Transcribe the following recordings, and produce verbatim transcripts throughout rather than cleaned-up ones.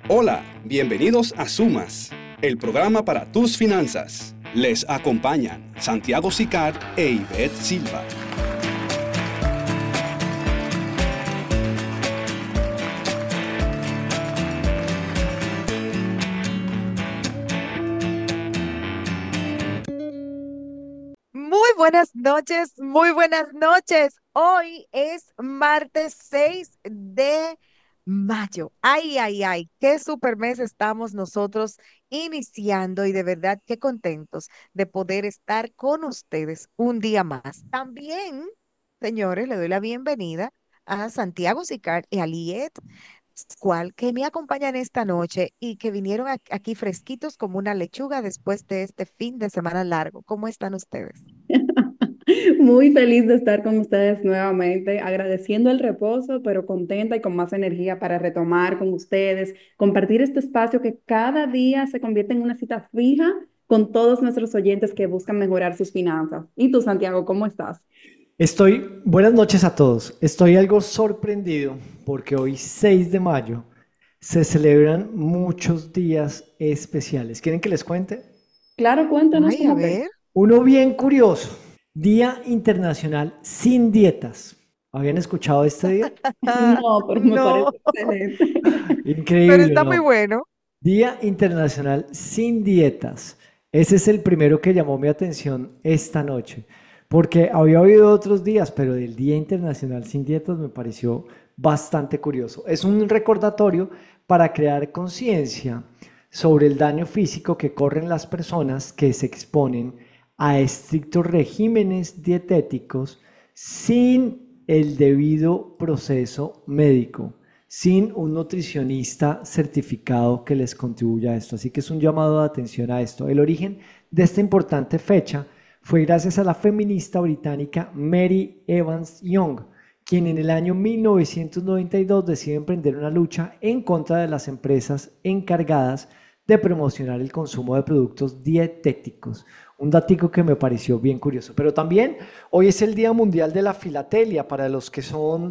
Hola, bienvenidos a Sumas, el programa para tus finanzas. Les acompañan Santiago Sicar e Ivette Silva. Muy buenas noches, muy buenas noches. Hoy es martes seis de mayo. Ay, ay, ay, qué super mes estamos nosotros iniciando y de verdad qué contentos de poder estar con ustedes un día más. También, señores, le doy la bienvenida a Santiago Sicar y a Liet Pascual, que me acompañan esta noche y que vinieron ac- aquí fresquitos como una lechuga después de este fin de semana largo. ¿Cómo están ustedes? Muy feliz de estar con ustedes nuevamente, agradeciendo el reposo, pero contenta y con más energía para retomar con ustedes, compartir este espacio que cada día se convierte en una cita fija con todos nuestros oyentes que buscan mejorar sus finanzas. ¿Y tú, Santiago, cómo estás? Estoy, buenas noches a todos. Estoy algo sorprendido porque hoy, seis de mayo, se celebran muchos días especiales. ¿Quieren que les cuente? Claro, cuéntanos Ay, a cómo fue. ver. Uno bien curioso, Día Internacional sin Dietas. ¿Habían escuchado este día? No, pero me No, parece excelente. pero Increíble, está muy ¿no? bueno. Día Internacional sin Dietas. Ese es el primero que llamó mi atención esta noche, porque había habido otros días, pero del Día Internacional sin Dietas me pareció bastante curioso. Es un recordatorio para crear conciencia sobre el daño físico que corren las personas que se exponen a estrictos regímenes dietéticos sin el debido proceso médico, sin un nutricionista certificado que les contribuya a esto. Así que es un llamado de atención a esto. El origen de esta importante fecha fue gracias a la feminista británica Mary Evans Young, quien en el año mil novecientos noventa y dos decide emprender una lucha en contra de las empresas encargadas de promocionar el consumo de productos dietéticos. Un datico que me pareció bien curioso. Pero también hoy es el Día Mundial de la Filatelia para los que son,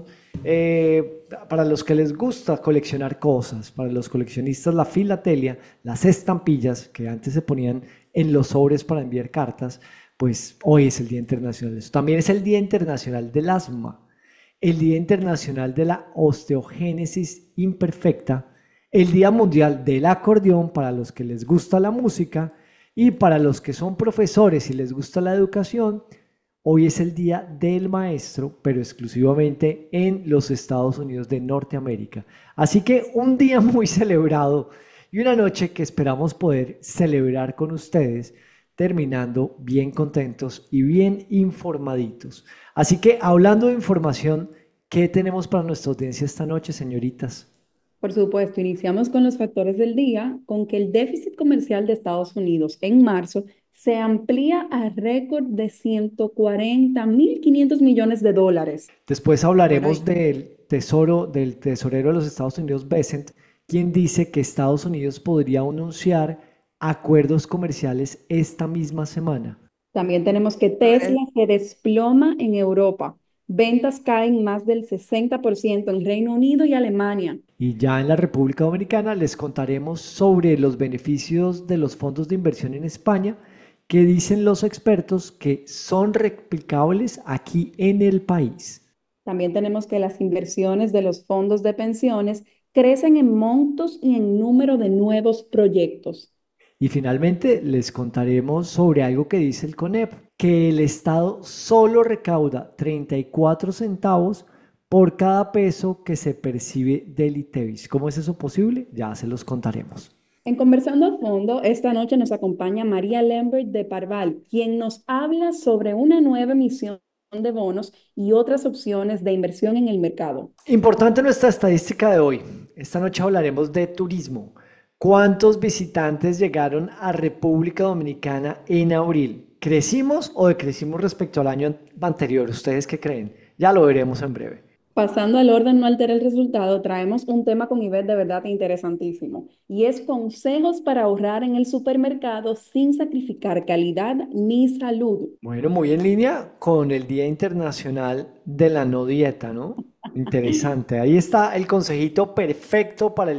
eh, para los que les gusta coleccionar cosas, para los coleccionistas la filatelia, las estampillas que antes se ponían en los sobres para enviar cartas, pues hoy es el Día Internacional de eso. También es el Día Internacional del Asma, el Día Internacional de la Osteogénesis Imperfecta, el Día Mundial del Acordeón para los que les gusta la música y para los que son profesores y les gusta la educación. Hoy es el Día del Maestro, pero exclusivamente en los Estados Unidos de Norteamérica. Así que un día muy celebrado y una noche que esperamos poder celebrar con ustedes, terminando bien contentos y bien informaditos. Así que hablando de información, ¿qué tenemos para nuestra audiencia esta noche, señoritas? Por supuesto, iniciamos con los factores del día, con que el déficit comercial de Estados Unidos en marzo se amplía a récord de ciento cuarenta mil quinientos millones de dólares. Después Bueno, hablaremos y del tesoro, del tesorero de los Estados Unidos, Bessent, quien dice que Estados Unidos podría anunciar acuerdos comerciales esta misma semana. También tenemos que a Tesla ver, se desploma en Europa. Ventas caen más del sesenta por ciento en Reino Unido y Alemania. Y ya en la República Dominicana les contaremos sobre los beneficios de los fondos de inversión en España, que dicen los expertos que son replicables aquí en el país. También tenemos que las inversiones de los fondos de pensiones crecen en montos y en número de nuevos proyectos. Y finalmente les contaremos sobre algo que dice el CONEP, que el Estado solo recauda treinta y cuatro centavos por cada peso que se percibe del ITEVIS. ¿Cómo es eso posible? Ya se los contaremos. En Conversando a Fondo, esta noche nos acompaña María Lambert de Parval, quien nos habla sobre una nueva emisión de bonos y otras opciones de inversión en el mercado. Importante nuestra estadística de hoy. Esta noche hablaremos de turismo. ¿Cuántos visitantes llegaron a República Dominicana en abril? ¿Crecimos o decrecimos respecto al año anterior? ¿Ustedes qué creen? Ya lo veremos en breve. Pasando al orden, no altera el resultado, traemos un tema con Ivette de verdad interesantísimo y es consejos para ahorrar en el supermercado sin sacrificar calidad ni salud. Bueno, muy en línea con el Día Internacional de la No Dieta, ¿no? Interesante. Ahí está el consejito perfecto para el día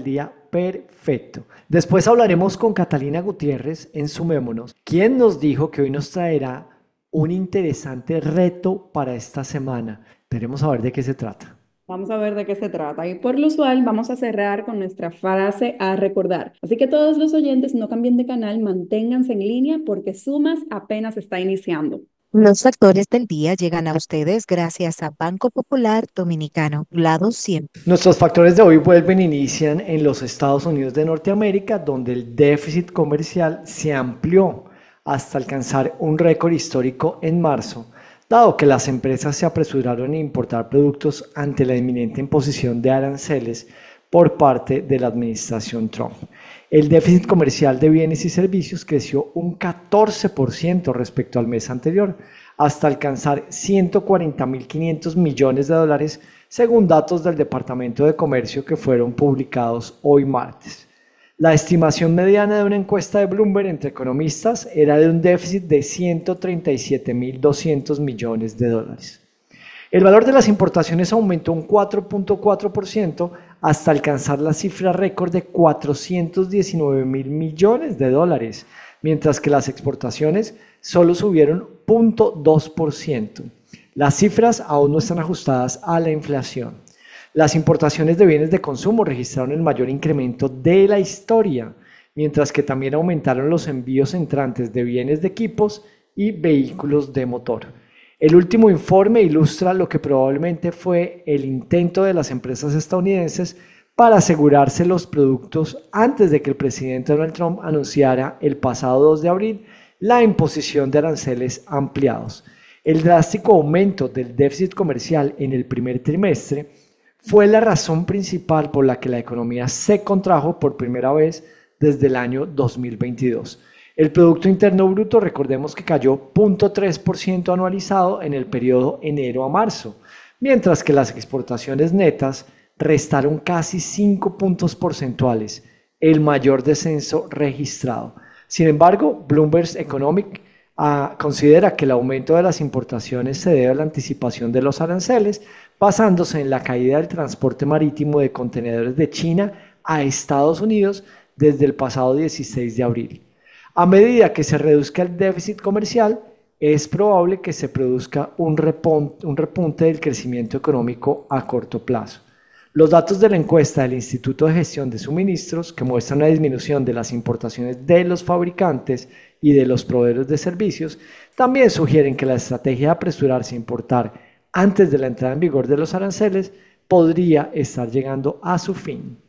perfecto. Después hablaremos con Catalina Gutiérrez en Sumémonos, quien nos dijo que hoy nos traerá un interesante reto para esta semana. Esperemos a ver de qué se trata. Vamos a ver de qué se trata. Y por lo usual vamos a cerrar con nuestra frase a recordar. Así que todos los oyentes no cambien de canal, manténganse en línea porque Sumas apenas está iniciando. Los factores del día llegan a ustedes gracias a Banco Popular Dominicano, lado cien. Nuestros factores de hoy vuelven e inician en los Estados Unidos de Norteamérica, donde el déficit comercial se amplió hasta alcanzar un récord histórico en marzo, dado que las empresas se apresuraron a importar productos ante la inminente imposición de aranceles por parte de la administración Trump. El déficit comercial de bienes y servicios creció un catorce por ciento respecto al mes anterior, hasta alcanzar ciento cuarenta mil quinientos millones de dólares, según datos del Departamento de Comercio que fueron publicados hoy martes. La estimación mediana de una encuesta de Bloomberg entre economistas era de un déficit de ciento treinta y siete mil doscientos millones de dólares. El valor de las importaciones aumentó un cuatro punto cuatro por ciento hasta alcanzar la cifra récord de cuatrocientos diecinueve mil millones de dólares, mientras que las exportaciones solo subieron cero punto dos por ciento. Las cifras aún no están ajustadas a la inflación. Las importaciones de bienes de consumo registraron el mayor incremento de la historia, mientras que también aumentaron los envíos entrantes de bienes de equipos y vehículos de motor. El último informe ilustra lo que probablemente fue el intento de las empresas estadounidenses para asegurarse los productos antes de que el presidente Donald Trump anunciara el pasado dos de abril la imposición de aranceles ampliados. El drástico aumento del déficit comercial en el primer trimestre fue la razón principal por la que la economía se contrajo por primera vez desde el año dos mil veintidós. El Producto Interno Bruto, recordemos que cayó cero punto tres por ciento anualizado en el periodo enero a marzo, mientras que las exportaciones netas restaron casi cinco puntos porcentuales, el mayor descenso registrado. Sin embargo, Bloomberg Economic uh, considera que el aumento de las importaciones se debe a la anticipación de los aranceles, basándose en la caída del transporte marítimo de contenedores de China a Estados Unidos desde el pasado dieciséis de abril. A medida que se reduzca el déficit comercial, es probable que se produzca un repunte, un repunte del crecimiento económico a corto plazo. Los datos de la encuesta del Instituto de Gestión de Suministros, que muestran una disminución de las importaciones de los fabricantes y de los proveedores de servicios, también sugieren que la estrategia de apresurarse a importar antes de la entrada en vigor de los aranceles podría estar llegando a su fin.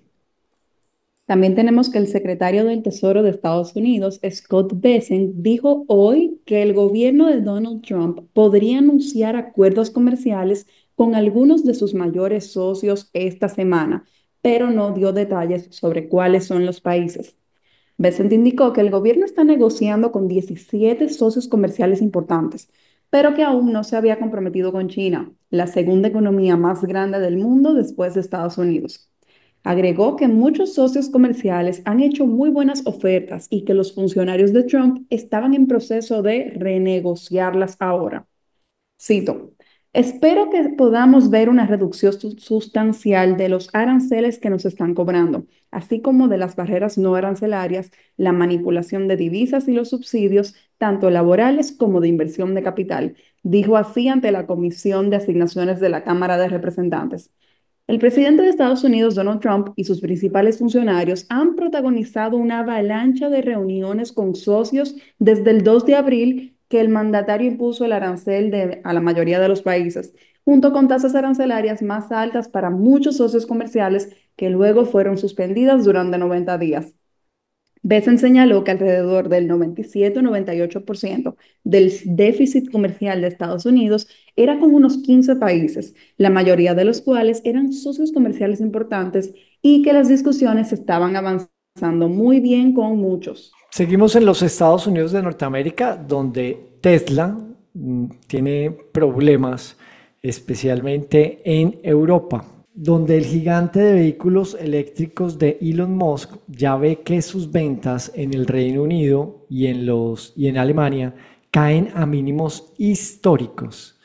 También tenemos que el secretario del Tesoro de Estados Unidos, Scott Bessent, dijo hoy que el gobierno de Donald Trump podría anunciar acuerdos comerciales con algunos de sus mayores socios esta semana, pero no dio detalles sobre cuáles son los países. Bessent indicó que el gobierno está negociando con diecisiete socios comerciales importantes, pero que aún no se había comprometido con China, la segunda economía más grande del mundo después de Estados Unidos. Agregó que muchos socios comerciales han hecho muy buenas ofertas y que los funcionarios de Trump estaban en proceso de renegociarlas ahora. Cito: espero que podamos ver una reducción sustancial de los aranceles que nos están cobrando, así como de las barreras no arancelarias, la manipulación de divisas y los subsidios, tanto laborales como de inversión de capital, dijo así ante la Comisión de Asignaciones de la Cámara de Representantes. El presidente de Estados Unidos, Donald Trump, y sus principales funcionarios han protagonizado una avalancha de reuniones con socios desde el dos de abril que el mandatario impuso el arancel de, a la mayoría de los países, junto con tasas arancelarias más altas para muchos socios comerciales que luego fueron suspendidas durante noventa días. Bessent señaló que alrededor del noventa y siete o noventa y ocho por ciento del déficit comercial de Estados Unidos era con unos quince países, la mayoría de los cuales eran socios comerciales importantes y que las discusiones estaban avanzando muy bien con muchos. Seguimos en los Estados Unidos de Norteamérica, donde Tesla mm, tiene problemas, especialmente en Europa, donde el gigante de vehículos eléctricos de Elon Musk ya ve que sus ventas en el Reino Unido y en, los, y en Alemania caen a mínimos históricos.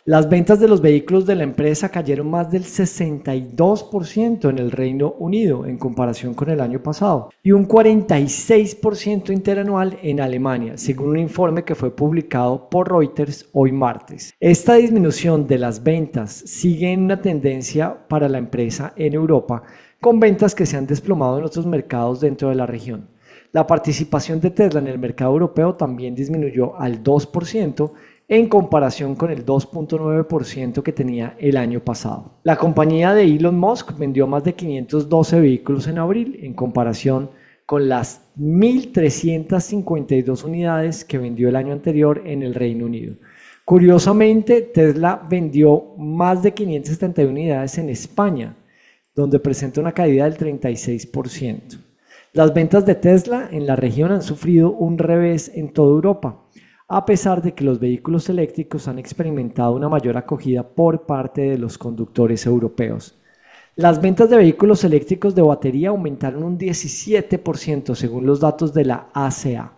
Las ventas de los vehículos de la empresa cayeron más del sesenta y dos por ciento en el Reino Unido en comparación con el año pasado y un cuarenta y seis por ciento interanual en Alemania, según un informe que fue publicado por Reuters hoy martes. Esta disminución de las ventas sigue en una tendencia para la empresa en Europa, con ventas que se han desplomado en otros mercados dentro de la región. La participación de Tesla en el mercado europeo también disminuyó al dos por ciento en comparación con el dos punto nueve por ciento que tenía el año pasado. La compañía de Elon Musk vendió más de quinientos doce vehículos en abril en comparación con las mil trescientas cincuenta y dos unidades que vendió el año anterior en el Reino Unido. Curiosamente, Tesla vendió más de quinientas setenta y una unidades en España, donde presenta una caída del treinta y seis por ciento. Las ventas de Tesla en la región han sufrido un revés en toda Europa, a pesar de que los vehículos eléctricos han experimentado una mayor acogida por parte de los conductores europeos. Las ventas de vehículos eléctricos de batería aumentaron un diecisiete por ciento según los datos de la A C A.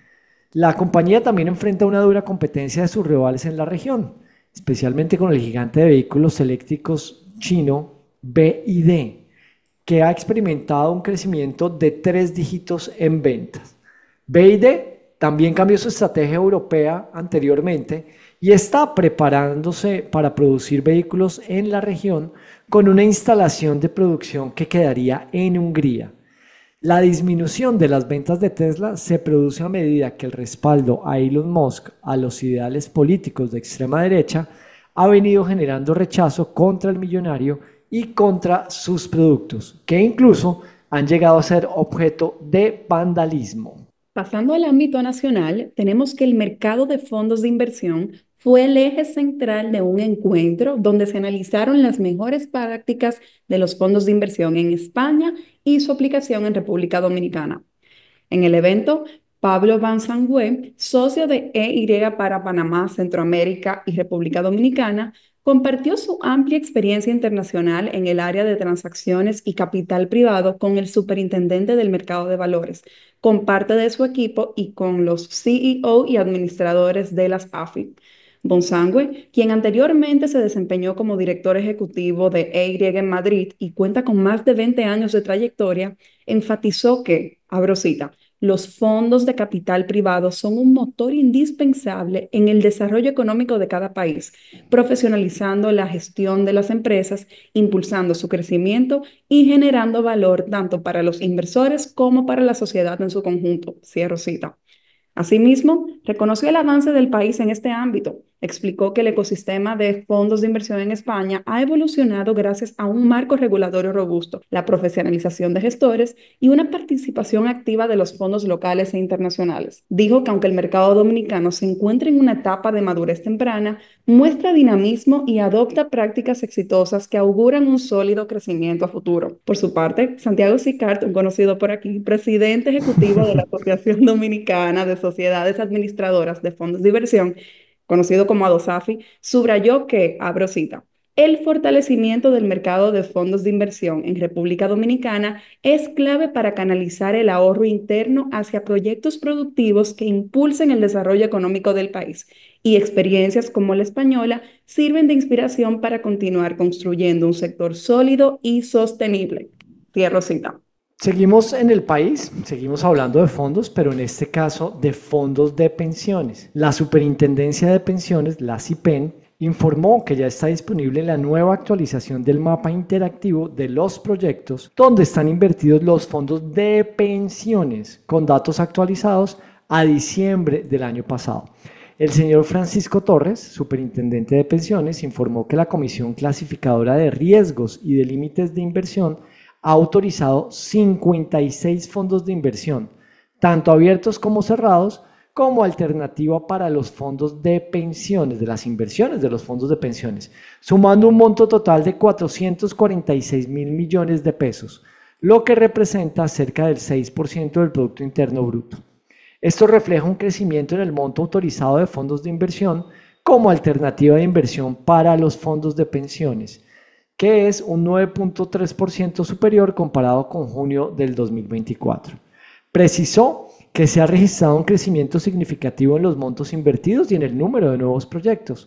La compañía también enfrenta una dura competencia de sus rivales en la región, especialmente con el gigante de vehículos eléctricos chino B Y D, que ha experimentado un crecimiento de tres dígitos en ventas. B Y D también cambió su estrategia europea anteriormente y está preparándose para producir vehículos en la región con una instalación de producción que quedaría en Hungría. La disminución de las ventas de Tesla se produce a medida que el respaldo a Elon Musk a los ideales políticos de extrema derecha ha venido generando rechazo contra el millonario y contra sus productos, que incluso han llegado a ser objeto de vandalismo. Pasando al ámbito nacional, tenemos que el mercado de fondos de inversión fue el eje central de un encuentro donde se analizaron las mejores prácticas de los fondos de inversión en España y su aplicación en República Dominicana. En el evento, Pablo Vansangue, socio de E Y para Panamá, Centroamérica y República Dominicana, compartió su amplia experiencia internacional en el área de transacciones y capital privado con el superintendente del mercado de valores, con parte de su equipo y con los C E O y administradores de las A F I. Bonsangue, quien anteriormente se desempeñó como director ejecutivo de E Y en Madrid y cuenta con más de veinte años de trayectoria, enfatizó que, abro cita, los fondos de capital privado son un motor indispensable en el desarrollo económico de cada país, profesionalizando la gestión de las empresas, impulsando su crecimiento y generando valor tanto para los inversores como para la sociedad en su conjunto. Cierro cita. Asimismo, reconoció el avance del país en este ámbito. Explicó que el ecosistema de fondos de inversión en España ha evolucionado gracias a un marco regulatorio robusto, la profesionalización de gestores y una participación activa de los fondos locales e internacionales. Dijo que aunque el mercado dominicano se encuentra en una etapa de madurez temprana, muestra dinamismo y adopta prácticas exitosas que auguran un sólido crecimiento a futuro. Por su parte, Santiago Sicart, un conocido por aquí, presidente ejecutivo de la Asociación Dominicana de Sociedades Administradoras de Fondos de Inversión, conocido como ADOSAFI, subrayó que, abro cita, el fortalecimiento del mercado de fondos de inversión en República Dominicana es clave para canalizar el ahorro interno hacia proyectos productivos que impulsen el desarrollo económico del país, y experiencias como la española sirven de inspiración para continuar construyendo un sector sólido y sostenible. Cierro cita. Seguimos en el país, seguimos hablando de fondos, pero en este caso de fondos de pensiones. La Superintendencia de Pensiones, la SIPEN, informó que ya está disponible la nueva actualización del mapa interactivo de los proyectos donde están invertidos los fondos de pensiones, con datos actualizados a diciembre del año pasado. El señor Francisco Torres, superintendente de pensiones, informó que la Comisión Clasificadora de Riesgos y de Límites de Inversión ha autorizado cincuenta y seis fondos de inversión, tanto abiertos como cerrados, como alternativa para los fondos de pensiones, de las inversiones de los fondos de pensiones, sumando un monto total de cuatrocientos cuarenta y seis mil millones de pesos, lo que representa cerca del seis por ciento del Producto Interno Bruto. Esto refleja un crecimiento en el monto autorizado de fondos de inversión como alternativa de inversión para los fondos de pensiones, que es un nueve punto tres por ciento superior comparado con junio del dos mil veinticuatro. Precisó que se ha registrado un crecimiento significativo en los montos invertidos y en el número de nuevos proyectos.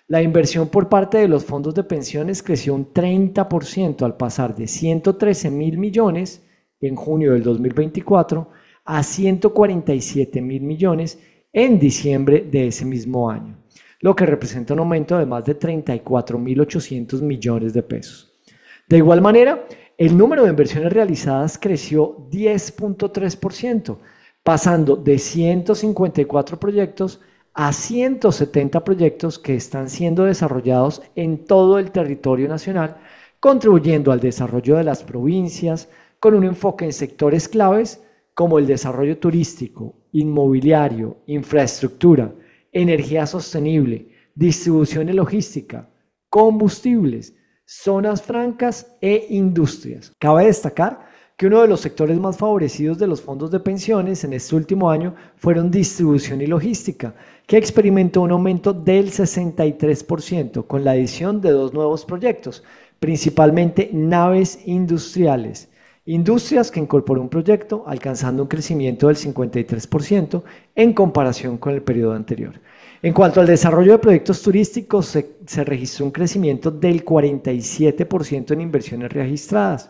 La inversión por parte de los fondos de pensiones creció un treinta por ciento al pasar de ciento trece mil millones en junio del dos mil veinticuatro a ciento cuarenta y siete mil millones en diciembre de ese mismo año, lo que representa un aumento de más de treinta y cuatro mil ochocientos millones de pesos. De igual manera, el número de inversiones realizadas creció diez punto tres por ciento, pasando de ciento cincuenta y cuatro proyectos a ciento setenta proyectos que están siendo desarrollados en todo el territorio nacional, contribuyendo al desarrollo de las provincias con un enfoque en sectores claves como el desarrollo turístico, inmobiliario, infraestructura, energía sostenible, distribución y logística, combustibles, zonas francas e industrias. Cabe destacar que uno de los sectores más favorecidos de los fondos de pensiones en este último año fueron distribución y logística, que experimentó un aumento del sesenta y tres por ciento con la adición de dos nuevos proyectos, principalmente naves industriales. Industrias que incorporó un proyecto alcanzando un crecimiento del cincuenta y tres por ciento en comparación con el periodo anterior. En cuanto al desarrollo de proyectos turísticos, se, se registró un crecimiento del cuarenta y siete por ciento en inversiones registradas.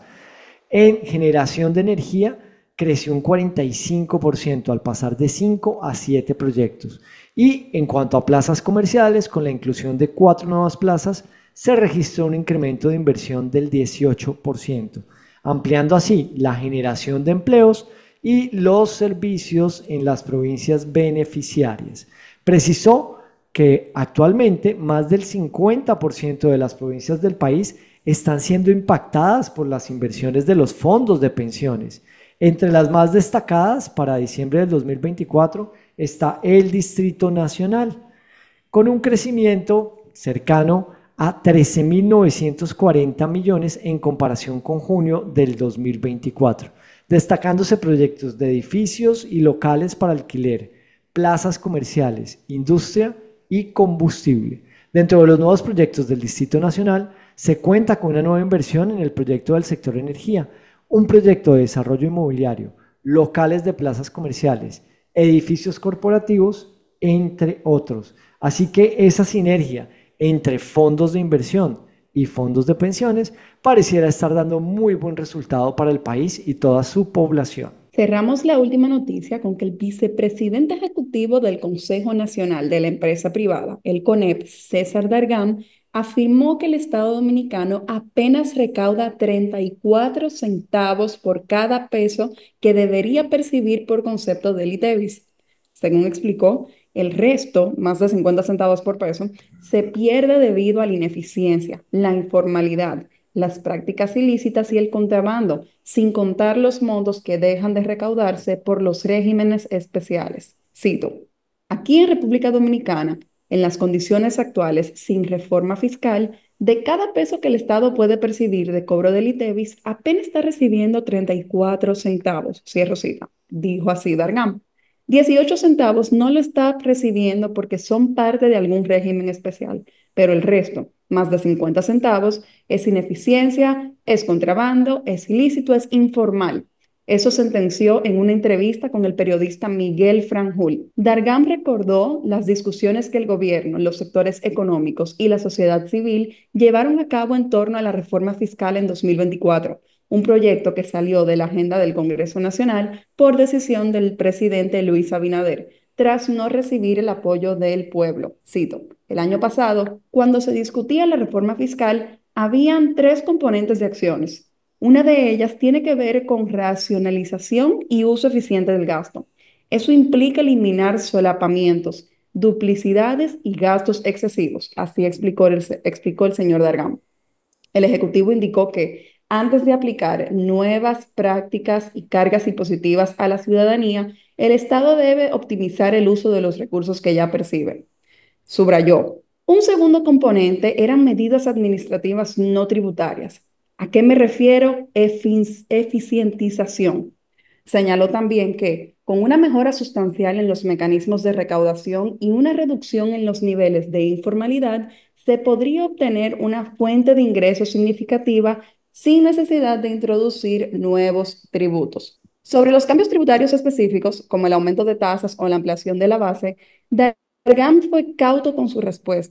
En generación de energía creció un cuarenta y cinco por ciento al pasar de cinco a siete proyectos. Y en cuanto a plazas comerciales, con la inclusión de cuatro nuevas plazas, se registró un incremento de inversión del dieciocho por ciento, ampliando así la generación de empleos y los servicios en las provincias beneficiarias. Precisó que actualmente más del cincuenta por ciento de las provincias del país están siendo impactadas por las inversiones de los fondos de pensiones. Entre las más destacadas para diciembre del dos mil veinticuatro está el Distrito Nacional, con un crecimiento cercano a trece mil novecientos cuarenta millones en comparación con junio del dos mil veinticuatro, destacándose proyectos de edificios y locales para alquiler, plazas comerciales, industria y combustible. Dentro de los nuevos proyectos del Distrito Nacional, se cuenta con una nueva inversión en el proyecto del sector energía, un proyecto de desarrollo inmobiliario, locales de plazas comerciales, edificios corporativos, entre otros. Así que esa sinergia entre fondos de inversión y fondos de pensiones pareciera estar dando muy buen resultado para el país y toda su población. Cerramos la última noticia con que el vicepresidente ejecutivo del Consejo Nacional de la Empresa Privada, el CONEP, César Dargam, afirmó que el Estado Dominicano apenas recauda treinta y cuatro centavos por cada peso que debería percibir por concepto del ITEVIS. Según explicó, el resto, más de cincuenta centavos por peso, se pierde debido a la ineficiencia, la informalidad, las prácticas ilícitas y el contrabando, sin contar los montos que dejan de recaudarse por los regímenes especiales. Cito: aquí en República Dominicana, en las condiciones actuales, sin reforma fiscal, de cada peso que el Estado puede percibir de cobro del ITEVIS, apenas está recibiendo treinta y cuatro centavos, cierro cita, dijo así Dargam. dieciocho centavos no lo está recibiendo porque son parte de algún régimen especial, pero el resto, más de cincuenta centavos, es ineficiencia, es contrabando, es ilícito, es informal. Eso sentenció en una entrevista con el periodista Miguel Franjul. Dargam recordó las discusiones que el gobierno, los sectores económicos y la sociedad civil llevaron a cabo en torno a la reforma fiscal en dos mil veinticuatro, un proyecto que salió de la agenda del Congreso Nacional por decisión del presidente Luis Abinader, tras no recibir el apoyo del pueblo. Cito: el año pasado, cuando se discutía la reforma fiscal, habían tres componentes de acciones. Una de ellas tiene que ver con racionalización y uso eficiente del gasto. Eso implica eliminar solapamientos, duplicidades y gastos excesivos, así explicó el, explicó el señor Dargam. El Ejecutivo indicó que antes de aplicar nuevas prácticas y cargas impositivas a la ciudadanía, el Estado debe optimizar el uso de los recursos que ya percibe. Subrayó: un segundo componente eran medidas administrativas no tributarias. ¿A qué me refiero? Efic- eficientización. Señaló también que, con una mejora sustancial en los mecanismos de recaudación y una reducción en los niveles de informalidad, se podría obtener una fuente de ingresos significativa sin necesidad de introducir nuevos tributos. Sobre los cambios tributarios específicos, como el aumento de tasas o la ampliación de la base, Dargam fue cauto con su respuesta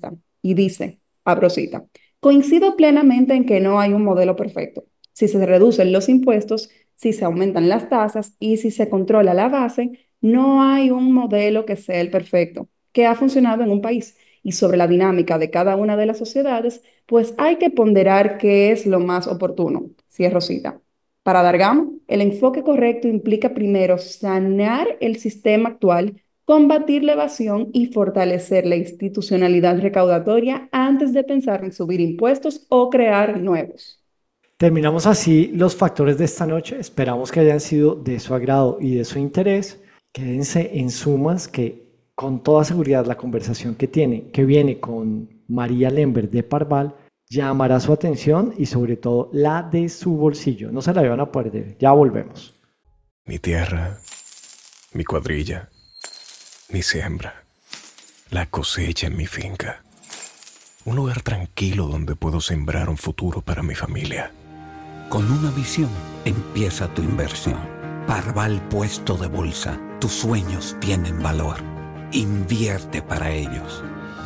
y dice, abro cita, coincido plenamente en que no hay un modelo perfecto. Si se reducen los impuestos, si se aumentan las tasas y si se controla la base, no hay un modelo que sea el perfecto, que ha funcionado en un país. Y sobre la dinámica de cada una de las sociedades, pues hay que ponderar qué es lo más oportuno. Cierro cita. Para Dargam, el enfoque correcto implica primero sanar el sistema actual, combatir la evasión y fortalecer la institucionalidad recaudatoria antes de pensar en subir impuestos o crear nuevos. Terminamos así los factores de esta noche. Esperamos que hayan sido de su agrado y de su interés. Quédense en Sumas, que con toda seguridad la conversación que tiene, que viene con María Lembert de Parval, llamará su atención y sobre todo la de su bolsillo. No se la van a perder. Ya volvemos. Mi tierra, mi cuadrilla, mi siembra, la cosecha en mi finca. Un lugar tranquilo donde puedo sembrar un futuro para mi familia. Con una visión empieza tu inversión. Parval Puesto de Bolsa. Tus sueños tienen valor. Invierte para ellos.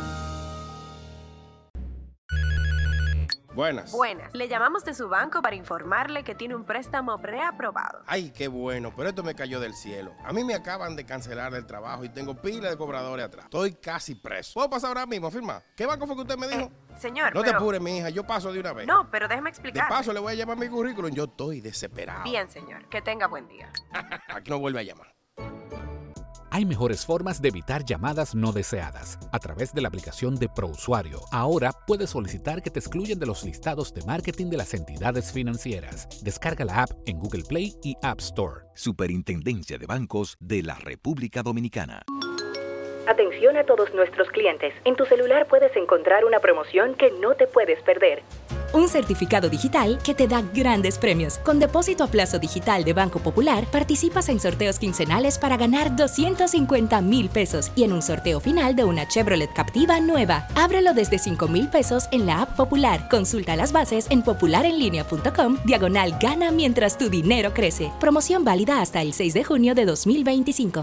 Buenas. Buenas. Le llamamos de su banco para informarle que tiene un préstamo preaprobado. Ay, qué bueno, pero esto me cayó del cielo. A mí me acaban de cancelar el trabajo y tengo pila de cobradores atrás. Estoy casi preso. ¿Puedo pasar ahora mismo a firmar? ¿Qué banco fue que usted me dijo? Eh, señor, No pero... te apures, mi hija, yo paso de una vez. No, pero déjeme De explicar. paso le voy a llevar mi currículum, yo estoy desesperado. Bien, señor. Que tenga buen día. Aquí no vuelve a llamar. Hay mejores formas de evitar llamadas no deseadas. A través de la aplicación de ProUsuario, ahora puedes solicitar que te excluyan de los listados de marketing de las entidades financieras. Descarga la app en Google Play y App Store. Superintendencia de Bancos de la República Dominicana. Atención a todos nuestros clientes. En tu celular puedes encontrar una promoción que no te puedes perder. Un certificado digital que te da grandes premios. Con depósito a plazo digital de Banco Popular, participas en sorteos quincenales para ganar doscientos cincuenta mil pesos y en un sorteo final de una Chevrolet Captiva nueva. Ábrelo desde cinco mil pesos en la app Popular. Consulta las bases en popularenlinea punto com, diagonal gana mientras tu dinero crece. Promoción válida hasta el seis de junio de dos mil veinticinco.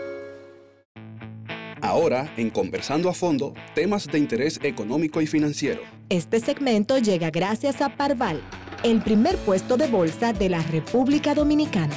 Ahora, en Conversando a Fondo, temas de interés económico y financiero. Este segmento llega gracias a Parval, el primer puesto de bolsa de la República Dominicana.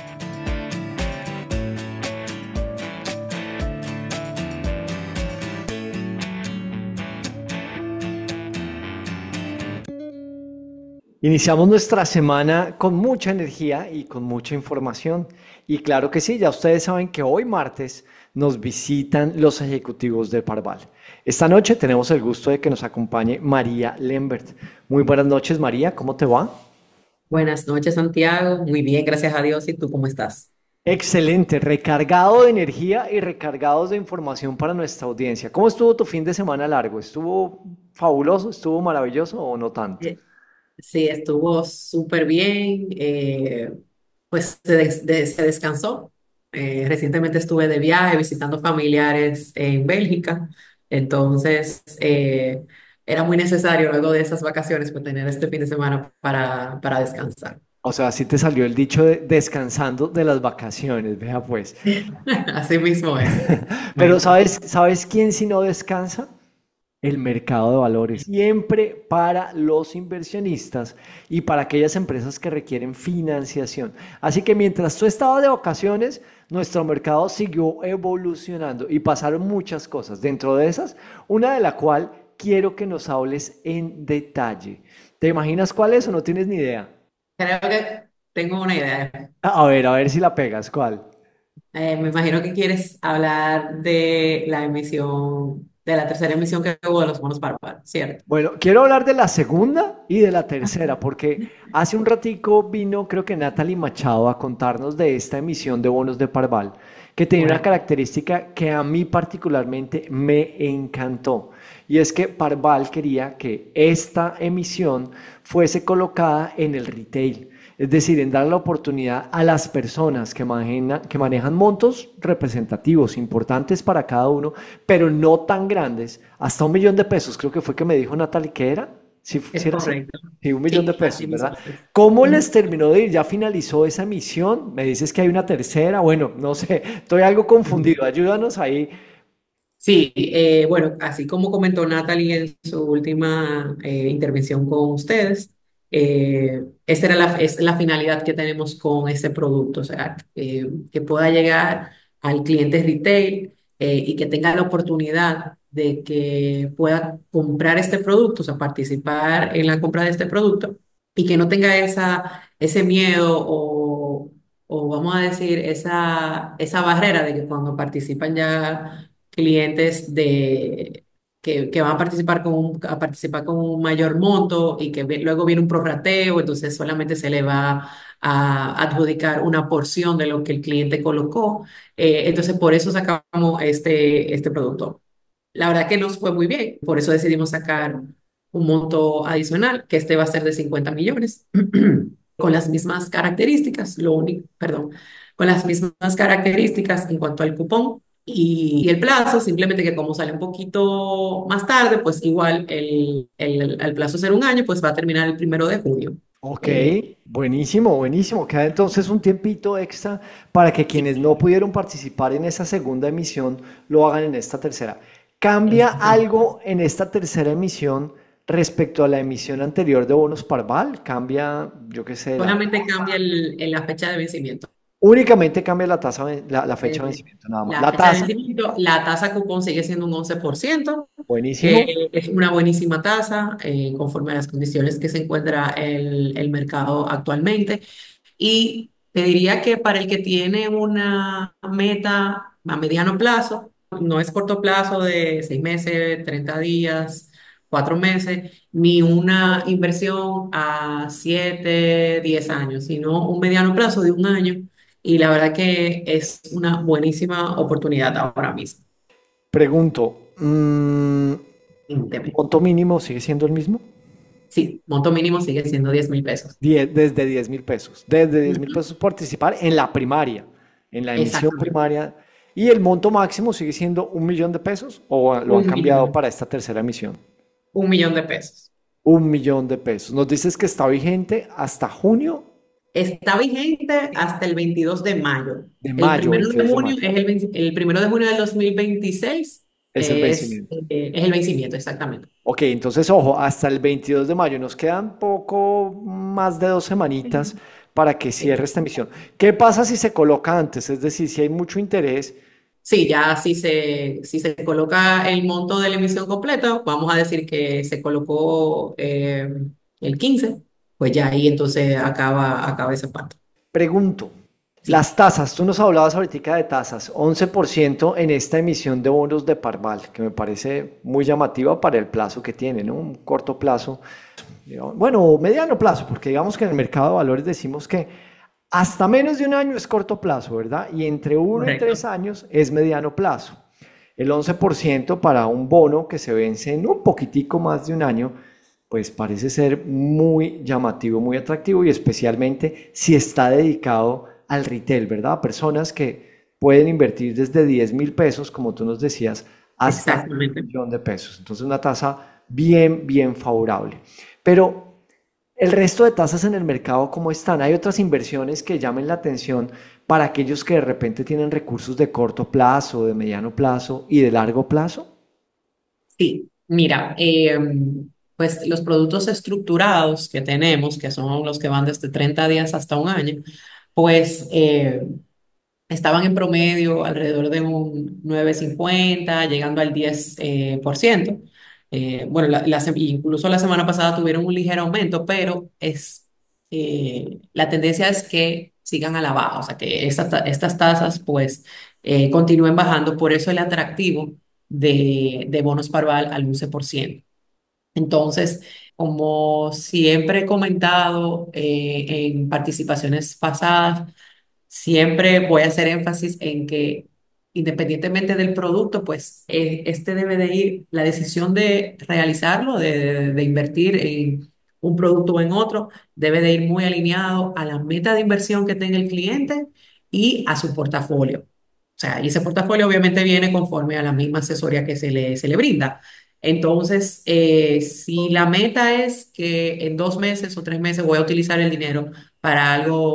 Iniciamos nuestra semana con mucha energía y con mucha información. Y claro que sí, ya ustedes saben que hoy martes nos visitan los ejecutivos de Parval. Esta noche tenemos el gusto de que nos acompañe María Lembert. Muy buenas noches, María, ¿cómo te va? Buenas noches, Santiago. Muy bien, gracias a Dios. ¿Y tú cómo estás? Excelente, recargado de energía y recargados de información para nuestra audiencia. ¿Cómo estuvo tu fin de semana largo? ¿Estuvo fabuloso? ¿Estuvo maravilloso o no tanto? Eh, Sí, estuvo súper bien. Eh, pues se, des- de- se descansó. Eh, recientemente estuve de viaje visitando familiares en Bélgica. Entonces, eh, era muy necesario luego de esas vacaciones pues, tener este fin de semana para, para descansar. O sea, sí te salió el dicho de descansando de las vacaciones, vea pues. Así mismo es. Pero ¿sabes, sabes quién si no descansa? El mercado de valores, siempre para los inversionistas y para aquellas empresas que requieren financiación. Así que mientras tú estabas de vacaciones, nuestro mercado siguió evolucionando y pasaron muchas cosas. Dentro de esas, una de la cual quiero que nos hables en detalle. ¿Te imaginas cuál es o no tienes ni idea? Creo que tengo una idea. A ver, a ver si la pegas, ¿cuál? Eh, me imagino que quieres hablar de la emisión, de la tercera emisión que hubo de los bonos Parval, ¿cierto? Bueno, quiero hablar de la segunda y de la tercera, porque hace un ratico vino, creo que Natalie Machado, a contarnos de esta emisión de bonos de Parval, que tenía una Bueno, característica que a mí particularmente me encantó, y es que Parval quería que esta emisión fuese colocada en el retail. Es decir, en dar la oportunidad a las personas que manejan, que manejan montos representativos, importantes para cada uno, pero no tan grandes, hasta un millón de pesos, creo que fue que me dijo Natalie que era. Sí, es sí era así. correcto. Sí, un millón de Sí, pesos, así mismo ¿verdad? es. ¿Cómo Ujú. les terminó de ir? ¿Ya finalizó esa emisión? Me dices que hay una tercera. Bueno, no sé, estoy algo confundido. Ayúdanos ahí. Sí, eh, bueno, así como comentó Natalie en su última eh, intervención con ustedes, eh, esa era la, es la finalidad que tenemos con este producto, o sea, eh, que pueda llegar al cliente retail eh, y que tenga la oportunidad de que pueda comprar este producto, o sea, participar en la compra de este producto y que no tenga esa, ese miedo o, o vamos a decir, esa, esa barrera de que cuando participan ya clientes de, que, que van a participar con un, a participar con un mayor monto y que ve- luego viene un prorrateo, entonces solamente se le va a adjudicar una porción de lo que el cliente colocó. Eh, entonces, por eso sacamos este, este producto. La verdad que nos fue muy bien, por eso decidimos sacar un monto adicional, que este va a ser de cincuenta millones, con las mismas características, lo único, perdón, con las mismas características en cuanto al cupón y, y el plazo, simplemente que como sale un poquito más tarde, pues igual el, el, el plazo ser un año, pues va a terminar el primero de junio. Ok, Eh, buenísimo, buenísimo. Queda entonces un tiempito extra para que quienes no pudieron participar en esa segunda emisión lo hagan en esta tercera. ¿Cambia algo en esta tercera emisión respecto a la emisión anterior de bonos Parval? ¿Cambia, yo qué sé, la Solamente cambia tasa? el, el- la fecha de vencimiento. Únicamente cambia la tasa, ven- la, la fecha de Eh, vencimiento, nada más. la La fecha de tasa, vencimiento, la tasa cupón sigue siendo un once por ciento, buenísimo. que es una buenísima tasa eh, conforme a las condiciones que se encuentra el, el mercado actualmente. Y te diría que para el que tiene una meta a mediano plazo, no es corto plazo de seis meses, treinta días, cuatro meses, ni una inversión a siete, diez años, sino un mediano plazo de un año. Y la verdad que es una buenísima oportunidad ahora mismo. Pregunto, mm, Dime. ¿monto mínimo sigue siendo el mismo? Sí, monto mínimo sigue siendo diez mil pesos. Die- desde diez mil pesos. Desde diez mil Ujú. pesos participar en la primaria, en la emisión Exactamente. primaria. ¿Y el monto máximo sigue siendo un millón de pesos o lo han Un cambiado millón. para esta tercera emisión? Un millón de pesos. Un millón de pesos. Nos dices que está vigente hasta junio Está vigente hasta el veintidós de mayo. de El mayo, primero de veintidós de junio mayo. es el, venci- el primero de junio del dos mil veintiséis Es el es, vencimiento. eh, es el vencimiento, exactamente. Ok, entonces ojo, hasta el veintidós de mayo nos quedan poco más de dos semanitas para que cierre esta emisión. ¿Qué pasa si se coloca antes? Es decir, si hay mucho interés. Sí, ya si se, si se coloca el monto de la emisión completa, vamos a decir que se colocó eh, el quince, pues ya ahí entonces acaba, acaba esa parte. Pregunto, Sí. las tasas, tú nos hablabas ahorita de tasas, once por ciento en esta emisión de bonos de Parval, que me parece muy llamativa para el plazo que tiene, ¿no? Un corto plazo, digamos, bueno, mediano plazo, porque digamos que en el mercado de valores decimos que hasta menos de un año es corto plazo, ¿verdad? Y entre uno y Correcto. tres años es mediano plazo. El once por ciento para un bono que se vence en un poquitico más de un año, pues parece ser muy llamativo, muy atractivo y especialmente si está dedicado al retail, ¿verdad? A personas que pueden invertir desde diez mil pesos, como tú nos decías, hasta un Exactamente. millón de pesos. Entonces una tasa bien, bien favorable. Pero el resto de tasas en el mercado, ¿cómo están? ¿Hay otras inversiones que llamen la atención para aquellos que de repente tienen recursos de corto plazo, de mediano plazo y de largo plazo? Sí, mira, eh, pues los productos estructurados que tenemos, que son los que van desde treinta días hasta un año, pues eh, estaban en promedio alrededor de un nueve cincuenta, llegando al diez eh, por ciento. Eh, bueno, la- la se- incluso la semana pasada tuvieron un ligero aumento, pero es, eh, la tendencia es que sigan a la baja, o sea, que esta ta- estas tasas pues eh, continúen bajando, por eso el atractivo de, de bonos Parval al once por ciento. Entonces, como siempre he comentado eh, en participaciones pasadas, siempre voy a hacer énfasis en que independientemente del producto, pues eh, este debe de ir, la decisión de realizarlo, de, de invertir en un producto o en otro, debe de ir muy alineado a la meta de inversión que tenga el cliente y a su portafolio. O sea, y ese portafolio obviamente viene conforme a la misma asesoría que se le, se le brinda. Entonces, eh, si la meta es que en dos meses o tres meses voy a utilizar el dinero para algo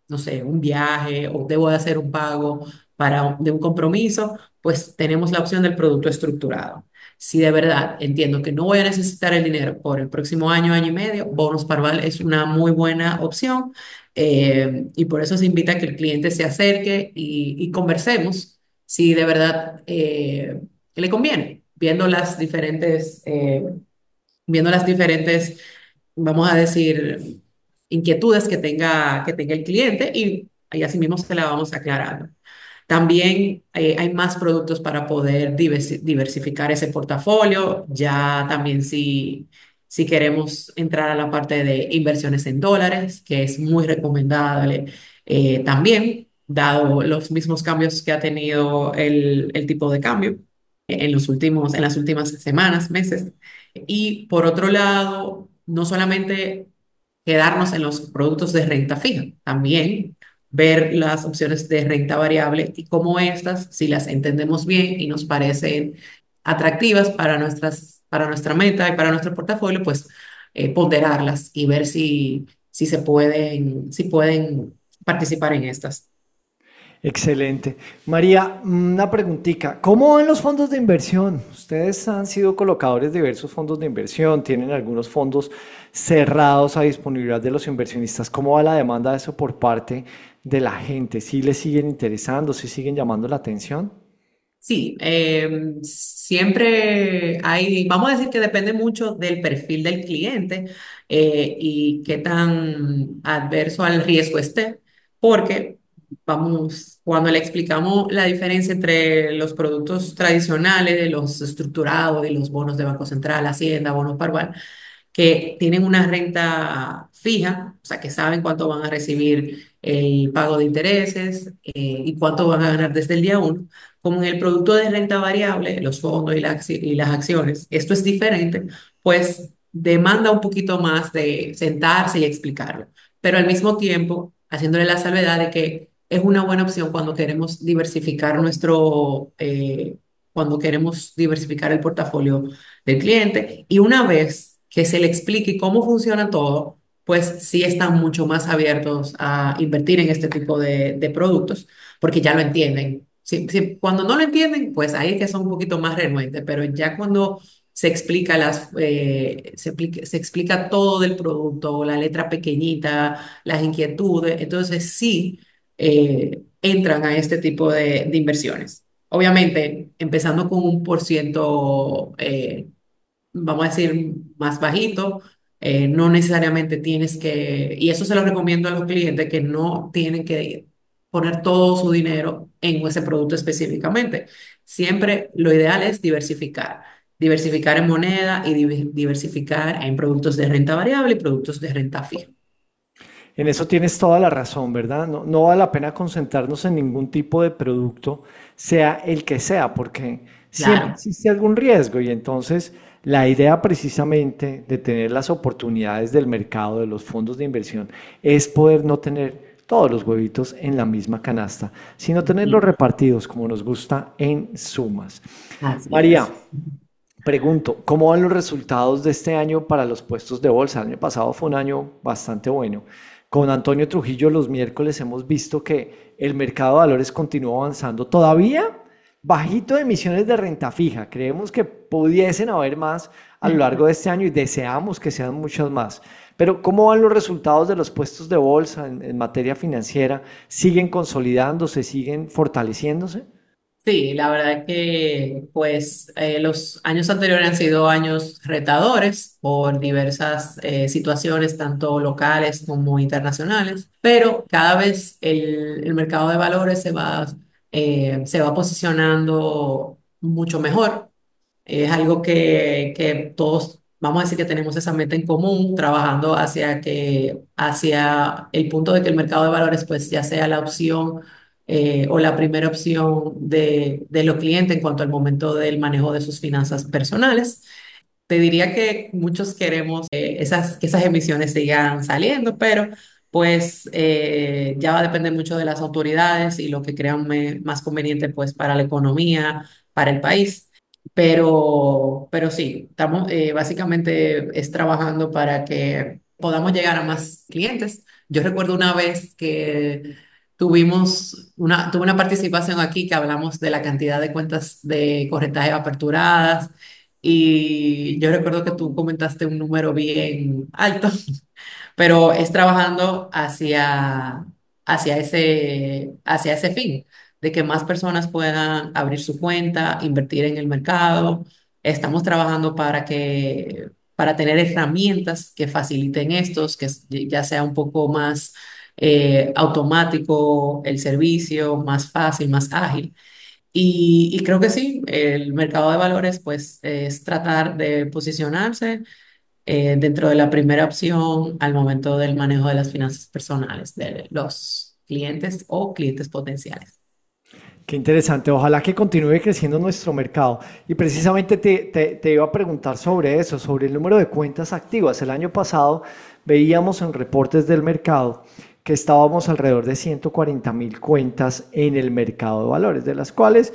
no sé, un viaje o debo de hacer un pago para un- de un compromiso, pues tenemos la opción del producto estructurado. Si de verdad entiendo que no voy a necesitar el dinero por el próximo año, año y medio, Bonos Parval es una muy buena opción, eh, y por eso se invita a que el cliente se acerque y, y conversemos si de verdad eh, le conviene, viendo las diferentes, eh, viendo las diferentes, vamos a decir, inquietudes que tenga, que tenga el cliente y, y así mismo se la vamos aclarando. También eh, hay más productos para poder diversi- diversificar ese portafolio. Ya también si, si queremos entrar a la parte de inversiones en dólares, que es muy recomendable eh, también, dado los mismos cambios que ha tenido el, el tipo de cambio en los últimos, en las últimas semanas, meses. Y por otro lado, no solamente quedarnos en los productos de renta fija, también ver las opciones de renta variable y cómo estas, si las entendemos bien y nos parecen atractivas para nuestras, para nuestra meta y para nuestro portafolio, pues eh, ponderarlas y ver si, si se pueden, si pueden participar en estas. Excelente. María, una preguntita. ¿Cómo van los fondos de inversión? Ustedes han sido colocadores de diversos fondos de inversión, tienen algunos fondos cerrados a disponibilidad de los inversionistas. ¿Cómo va la demanda de eso por parte de la gente? ¿Sí les siguen interesando? ¿Sí siguen llamando la atención? Sí, eh, siempre hay, vamos a decir que depende mucho del perfil del cliente eh, y qué tan adverso al riesgo esté, porque vamos, cuando le explicamos la diferencia entre los productos tradicionales, los estructurados y los bonos de Banco Central, Hacienda, bonos Parval, que tienen una renta fija, o sea, que saben cuánto van a recibir el pago de intereses eh, y cuánto van a ganar desde el día uno. Como en el producto de renta variable, los fondos y, la acci- y las acciones, esto es diferente, pues demanda un poquito más de sentarse y explicarlo, pero al mismo tiempo haciéndole la salvedad de que es una buena opción cuando queremos diversificar nuestro, eh, cuando queremos diversificar el portafolio del cliente y una vez que se le explique cómo funciona todo, pues sí están mucho más abiertos a invertir en este tipo de, de productos porque ya lo entienden. Sí, sí, cuando no lo entienden, pues ahí es que son un poquito más renuentes, pero ya cuando se explica las, eh, se explica, se explica todo del producto, la letra pequeñita, las inquietudes, entonces sí eh, entran a este tipo de, de inversiones. Obviamente, empezando con un por ciento eh, vamos a decir, más bajito. Eh, no necesariamente tienes que, y eso se lo recomiendo a los clientes, que no tienen que poner todo su dinero en ese producto específicamente. Siempre lo ideal es diversificar. Diversificar en moneda y divi- diversificar en productos de renta variable y productos de renta fija. En eso tienes toda la razón, ¿verdad? No, no vale la pena concentrarnos en ningún tipo de producto, sea el que sea, porque siempre Claro. existe algún riesgo y entonces la idea precisamente de tener las oportunidades del mercado, de los fondos de inversión, es poder no tener todos los huevitos en la misma canasta, sino tenerlos Sí, repartidos como nos gusta en sumas. así María, es. pregunto, ¿cómo van los resultados de este año para los puestos de bolsa? El año pasado fue un año bastante bueno. Con Antonio Trujillo los miércoles hemos visto que el mercado de valores continúa avanzando todavía bajito de emisiones de renta fija. Creemos que pudiesen haber más a lo largo de este año y deseamos que sean muchas más. Pero ¿cómo van los resultados de los puestos de bolsa en, en materia financiera? ¿Siguen consolidándose, siguen fortaleciéndose? Sí, la verdad que pues eh, los años anteriores han sido años retadores por diversas eh, situaciones, tanto locales como internacionales, pero cada vez el, el mercado de valores se va, eh, se va posicionando mucho mejor. Es algo que, que todos, vamos a decir que tenemos esa meta en común, trabajando hacia que, hacia el punto de que el mercado de valores pues ya sea la opción eh, o la primera opción de, de los clientes en cuanto al momento del manejo de sus finanzas personales. Te diría que muchos queremos eh, esas, que esas emisiones sigan saliendo, pero pues eh, ya va a depender mucho de las autoridades y lo que crean me- más conveniente pues para la economía, para el país. Pero, pero sí, estamos eh, básicamente es trabajando para que podamos llegar a más clientes. Yo recuerdo una vez que tuvimos una, tuve una participación aquí que hablamos de la cantidad de cuentas de corretaje aperturadas y yo recuerdo que tú comentaste un número bien alto, pero es trabajando hacia, hacia ese, hacia ese fin, de que más personas puedan abrir su cuenta, invertir en el mercado. Estamos trabajando para que, para tener herramientas que faciliten estos, que s- ya sea un poco más eh, automático el servicio, más fácil, más ágil. Y, y creo que sí, el mercado de valores pues es tratar de posicionarse eh, dentro de la primera opción al momento del manejo de las finanzas personales de los clientes o clientes potenciales. Qué interesante. Ojalá que continúe creciendo nuestro mercado. Y precisamente te, te- te iba a preguntar sobre eso, sobre el número de cuentas activas. El año pasado veíamos en reportes del mercado que estábamos alrededor de ciento cuarenta mil cuentas en el mercado de valores, de las cuales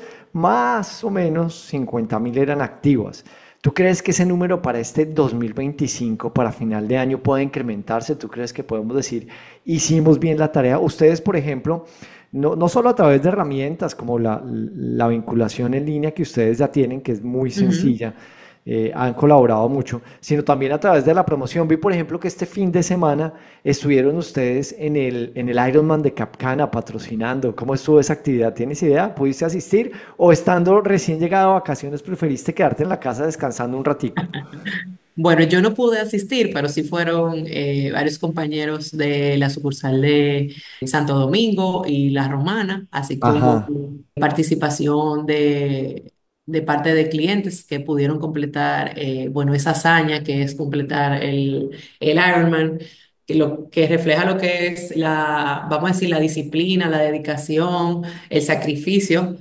más o menos cincuenta mil eran activas. ¿Tú crees que ese número para este dos mil veinticinco, para final de año, puede incrementarse? ¿Tú crees que podemos decir, hicimos bien la tarea? Ustedes, por ejemplo, no, no solo a través de herramientas como la, la vinculación en línea que ustedes ya tienen, que es muy Ujú. sencilla, eh, han colaborado mucho, sino también a través de la promoción. Vi, por ejemplo, que este fin de semana estuvieron ustedes en el, en el Ironman de Capcana patrocinando. ¿Cómo estuvo esa actividad? ¿Tienes idea? ¿Pudiste asistir? ¿O estando recién llegado a vacaciones preferiste quedarte en la casa descansando un ratico? Bueno, yo no pude asistir, pero sí fueron eh, varios compañeros de la sucursal de Santo Domingo y La Romana, así como Ajá. participación de, de parte de clientes que pudieron completar, eh, bueno, esa hazaña que es completar el, el Ironman, que, lo, que refleja lo que es la, vamos a decir, la disciplina, la dedicación, el sacrificio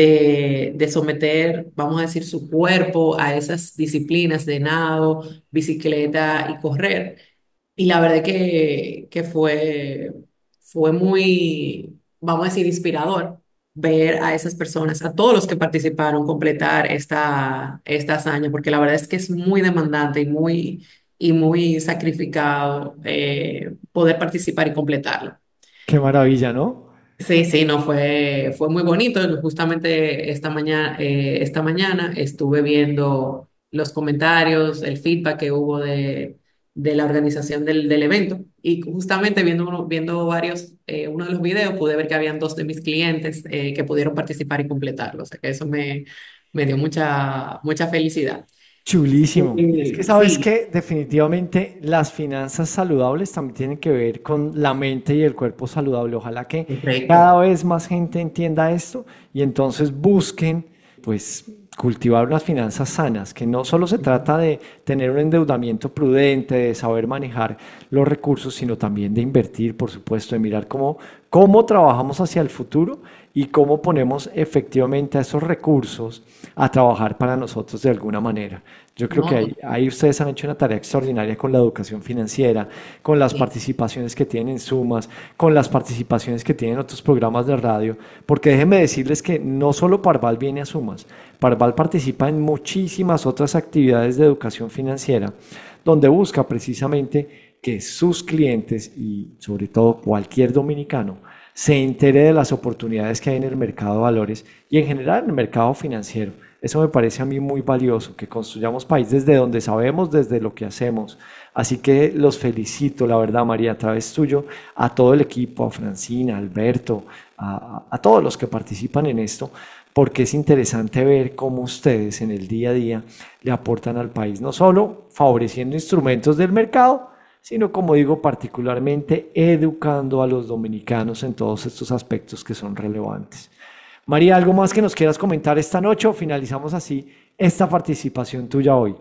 de, de someter, vamos a decir, su cuerpo a esas disciplinas de nado, bicicleta y correr. Y la verdad que, que fue, fue muy, vamos a decir, inspirador ver a esas personas, a todos los que participaron, completar esta, esta hazaña, porque la verdad es que es muy demandante y muy, y muy sacrificado eh, poder participar y completarlo. Qué maravilla, ¿no? Sí, sí, no, fue, fue muy bonito. Justamente esta mañana, esta mañana estuve viendo los comentarios, el feedback que hubo de, de la organización del, del evento y justamente viendo, uno- viendo varios, eh, uno de los videos pude ver que habían dos de mis clientes eh, que pudieron participar y completarlo. O sea que eso me, me dio mucha, mucha felicidad. Chulísimo. Y es que Eh, sabes sí, que definitivamente las finanzas saludables también tienen que ver con la mente y el cuerpo saludable. Ojalá que correcto. cada vez más gente entienda esto y entonces busquen, pues, cultivar unas finanzas sanas, que no solo se trata de tener un endeudamiento prudente, de saber manejar los recursos, sino también de invertir, por supuesto, de mirar cómo, cómo trabajamos hacia el futuro y cómo ponemos efectivamente a esos recursos a trabajar para nosotros de alguna manera. Yo creo que No, ahí, ahí ustedes han hecho una tarea extraordinaria con la educación financiera, con las sí. participaciones que tienen en Sumas, con las participaciones que tienen en otros programas de radio, porque déjenme decirles que no solo Parval viene a Sumas, Parval participa en muchísimas otras actividades de educación financiera, donde busca precisamente que sus clientes y sobre todo cualquier dominicano se entere de las oportunidades que hay en el mercado de valores y en general en el mercado financiero. Eso me parece a mí muy valioso, que construyamos país desde donde sabemos, desde lo que hacemos. Así que los felicito, la verdad, María, a través tuyo, a todo el equipo, a Francina, a Alberto, a, a todos los que participan en esto, porque es interesante ver cómo ustedes en el día a día le aportan al país, no solo favoreciendo instrumentos del mercado, sino, como digo, particularmente educando a los dominicanos en todos estos aspectos que son relevantes. María, ¿algo más que nos quieras comentar esta noche o finalizamos así esta participación tuya hoy?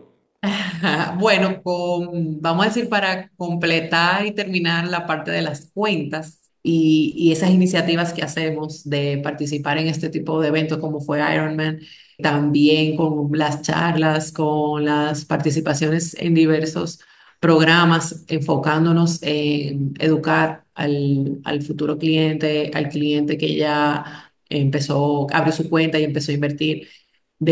Bueno, con, vamos a decir para completar y terminar la parte de las cuentas y, y esas iniciativas que hacemos de participar en este tipo de eventos como fue Ironman, también con las charlas, con las participaciones en diversos programas, enfocándonos en educar al, al futuro cliente, al cliente que ya empezó, abrió su cuenta y empezó a invertir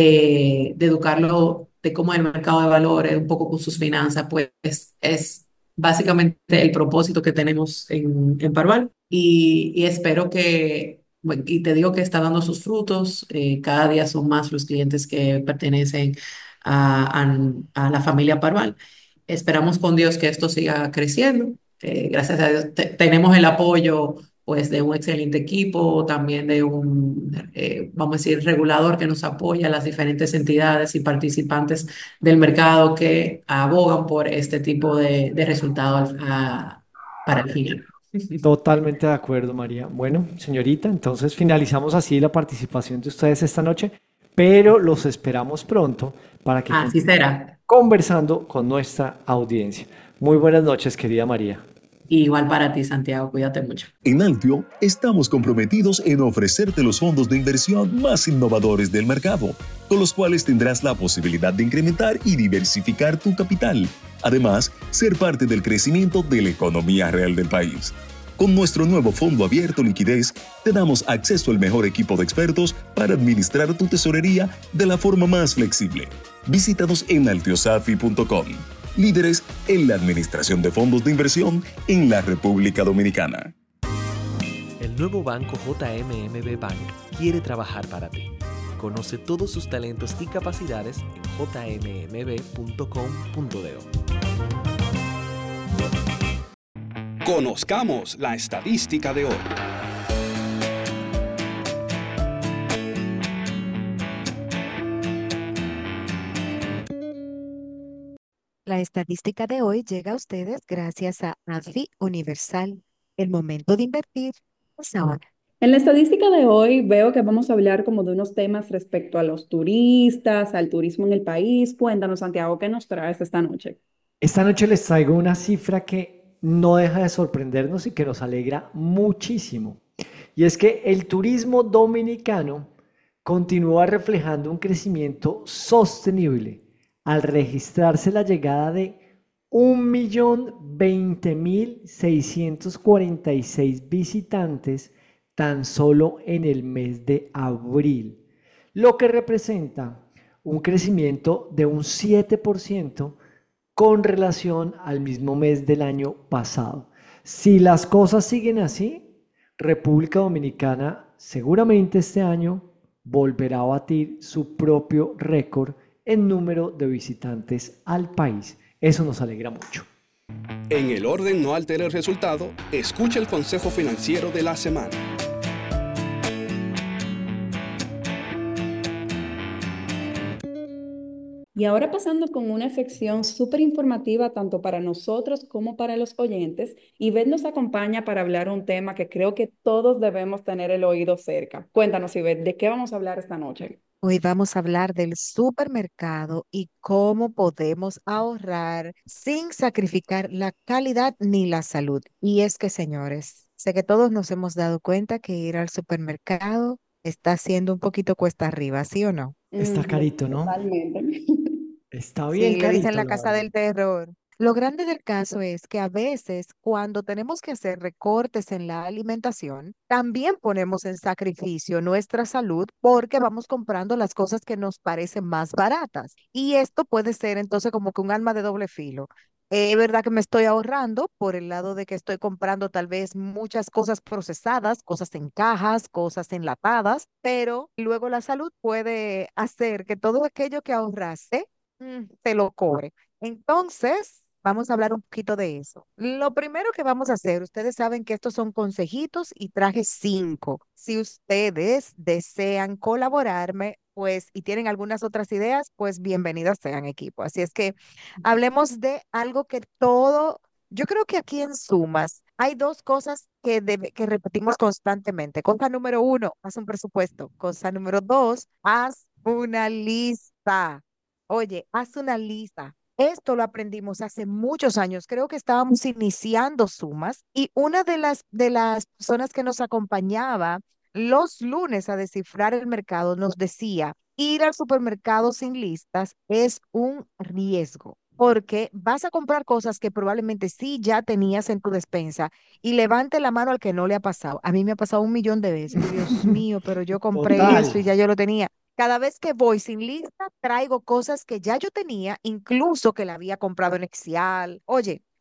de, de educarlo de cómo es el mercado de valores, un poco con sus finanzas, pues es básicamente el propósito que tenemos en, en Parval y, y espero que, bueno, y te digo que está dando sus frutos, eh, cada día son más los clientes que pertenecen a, a- a la familia Parval. Esperamos con Dios que esto siga creciendo. Eh, gracias a Dios te- tenemos el apoyo pues de un excelente equipo, también de un, eh, vamos a decir, regulador que nos apoya, las diferentes entidades y participantes del mercado que abogan por este tipo de, de resultados ah, para el final. Totalmente de acuerdo, María. Bueno, señorita, entonces finalizamos así la participación de ustedes esta noche, pero los esperamos pronto para que Así continúen será. conversando con nuestra audiencia. Muy buenas noches, querida María. Igual para ti, Santiago, cuídate mucho. En Altio estamos comprometidos en ofrecerte los fondos de inversión más innovadores del mercado, con los cuales tendrás la posibilidad de incrementar y diversificar tu capital. Además, ser parte del crecimiento de la economía real del país. Con nuestro nuevo fondo abierto liquidez, te damos acceso al mejor equipo de expertos para administrar tu tesorería de la forma más flexible. Visítanos en altiosafi punto com. Líderes en la administración de fondos de inversión en la República Dominicana. El nuevo banco J M M B Bank quiere trabajar para ti. Conoce todos sus talentos y capacidades en j m m b punto com punto d o. Conozcamos la estadística de hoy. La estadística de hoy llega a ustedes gracias a AFI Universal. El momento de invertir es ahora. En la estadística de hoy veo que vamos a hablar como de unos temas respecto a los turistas, al turismo en el país. Cuéntanos, Santiago, ¿qué nos traes esta noche? Esta noche les traigo una cifra que no deja de sorprendernos y que nos alegra muchísimo. Y es que el turismo dominicano continúa reflejando un crecimiento sostenible al registrarse la llegada de un millón veinte mil seiscientos cuarenta y seis visitantes tan solo en el mes de abril, lo que representa un crecimiento de un siete por ciento con relación al mismo mes del año pasado. Si las cosas siguen así, República Dominicana seguramente este año volverá a batir su propio récord en número de visitantes al país. Eso nos alegra mucho. En el orden no altera el resultado, escucha el consejo financiero de la semana. Y ahora pasando con una sección súper informativa tanto para nosotros como para los oyentes, Ivette nos acompaña para hablar un tema que creo que todos debemos tener el oído cerca. Cuéntanos, Ivette, ¿de qué vamos a hablar esta noche? Hoy vamos a hablar del supermercado y cómo podemos ahorrar sin sacrificar la calidad ni la salud. Y es que, señores, sé que todos nos hemos dado cuenta que ir al supermercado está siendo un poquito cuesta arriba, ¿sí o no? Está Ujú, carito, ¿no? totalmente. Está bien Sí, le dicen carito, la la casa verdad. del terror. Lo grande del caso es que a veces cuando tenemos que hacer recortes en la alimentación, también ponemos en sacrificio nuestra salud porque vamos comprando las cosas que nos parecen más baratas. Y esto puede ser entonces como que un arma de doble filo. Eh, Es verdad que me estoy ahorrando por el lado de que estoy comprando tal vez muchas cosas procesadas, cosas en cajas, cosas enlatadas, pero luego la salud puede hacer que todo aquello que ahorraste mm, te lo cobre. Entonces, vamos a hablar un poquito de eso. Lo primero que vamos a hacer, ustedes saben que estos son consejitos y traje cinco. Si ustedes desean colaborarme, pues, y tienen algunas otras ideas, pues bienvenidos sean equipo. Así es que hablemos de algo que todo, yo creo que aquí en Sumas hay dos cosas que, debe- que repetimos constantemente. Cosa número uno, haz un presupuesto. Cosa número dos, haz una lista. Oye, haz una lista. Esto lo aprendimos hace muchos años. Creo que estábamos iniciando Sumas y una de las, de las personas que nos acompañaba los lunes a descifrar el mercado nos decía, ir al supermercado sin listas es un riesgo. Porque vas a comprar cosas que probablemente sí ya tenías en tu despensa y levante la mano al que no le ha pasado. A mí me ha pasado un millón de veces. Yo, Dios mío, pero yo compré Total. eso y ya yo lo tenía. Cada vez que voy sin lista, traigo cosas que ya yo tenía, incluso que la había comprado en Exial. Oye,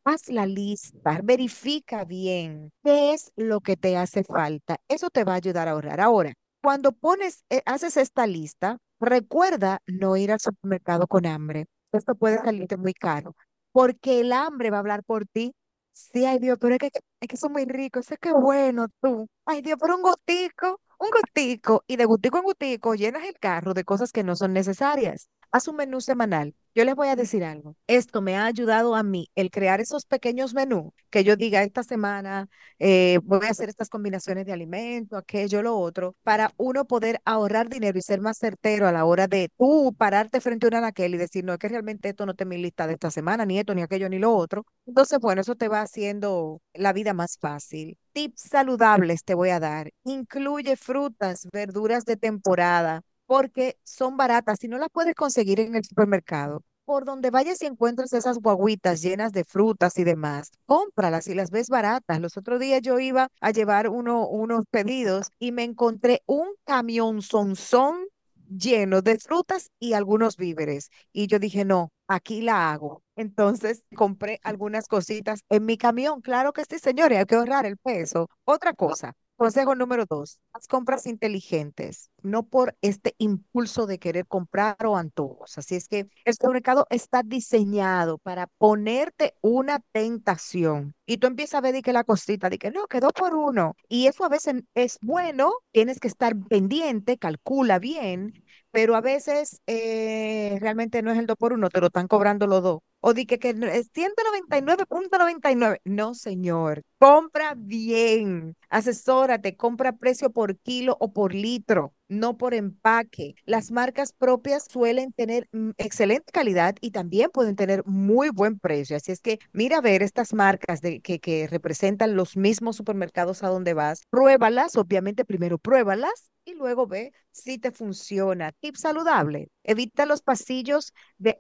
haz la lista, verifica bien qué es lo que te hace falta. Eso te va a ayudar a ahorrar. Ahora, cuando pones, eh, haces esta lista, recuerda no ir al supermercado con hambre. Esto puede salirte muy caro, porque el hambre va a hablar por ti. Sí, ay Dios, pero es que, es que son muy ricos, es que bueno tú. Ay Dios, pero un gotico, un gotico, y de gotico en gotico llenas el carro de cosas que no son necesarias. Haz un menú semanal. Yo les voy a decir algo. Esto me ha ayudado a mí, el crear esos pequeños menús, que yo diga esta semana eh, voy a hacer estas combinaciones de alimento, aquello, lo otro, para uno poder ahorrar dinero y ser más certero a la hora de tú pararte frente a una anaquel y decir, no, es que realmente esto no está en mi lista de esta semana, ni esto, ni aquello, ni lo otro. Entonces, bueno, eso te va haciendo la vida más fácil. Tips saludables te voy a dar. Incluye frutas, verduras de temporada porque son baratas. Si no las puedes conseguir en el supermercado, por donde vayas y encuentres esas guaguitas llenas de frutas y demás, cómpralas si las ves baratas. Los otros días yo iba a llevar uno, unos pedidos y me encontré un camión sonzón lleno de frutas y algunos víveres. Y yo dije, no, aquí la hago. Entonces compré algunas cositas en mi camión. Claro que sí, señores, hay que ahorrar el peso. Otra cosa. Consejo número dos, haz compras inteligentes, no por este impulso de querer comprar o antojos. Así es que el supermercado está diseñado para ponerte una tentación y tú empiezas a ver de que la cosita, de que no, quedó por uno. Y eso a veces es bueno, tienes que estar pendiente, calcula bien, pero a veces eh, realmente no es el dos por uno, te lo están cobrando los dos. O di que, que no- es ciento noventa y nueve punto noventa y nueve. No, señor. Compra bien. Asesórate. Compra precio por kilo o por litro, no por empaque. Las marcas propias suelen tener mm, excelente calidad y también pueden tener muy buen precio. Así es que mira a ver estas marcas de, que, que representan los mismos supermercados a donde vas. Pruébalas. Obviamente, primero pruébalas y luego ve si te funciona. Tip saludable. Evita los pasillos de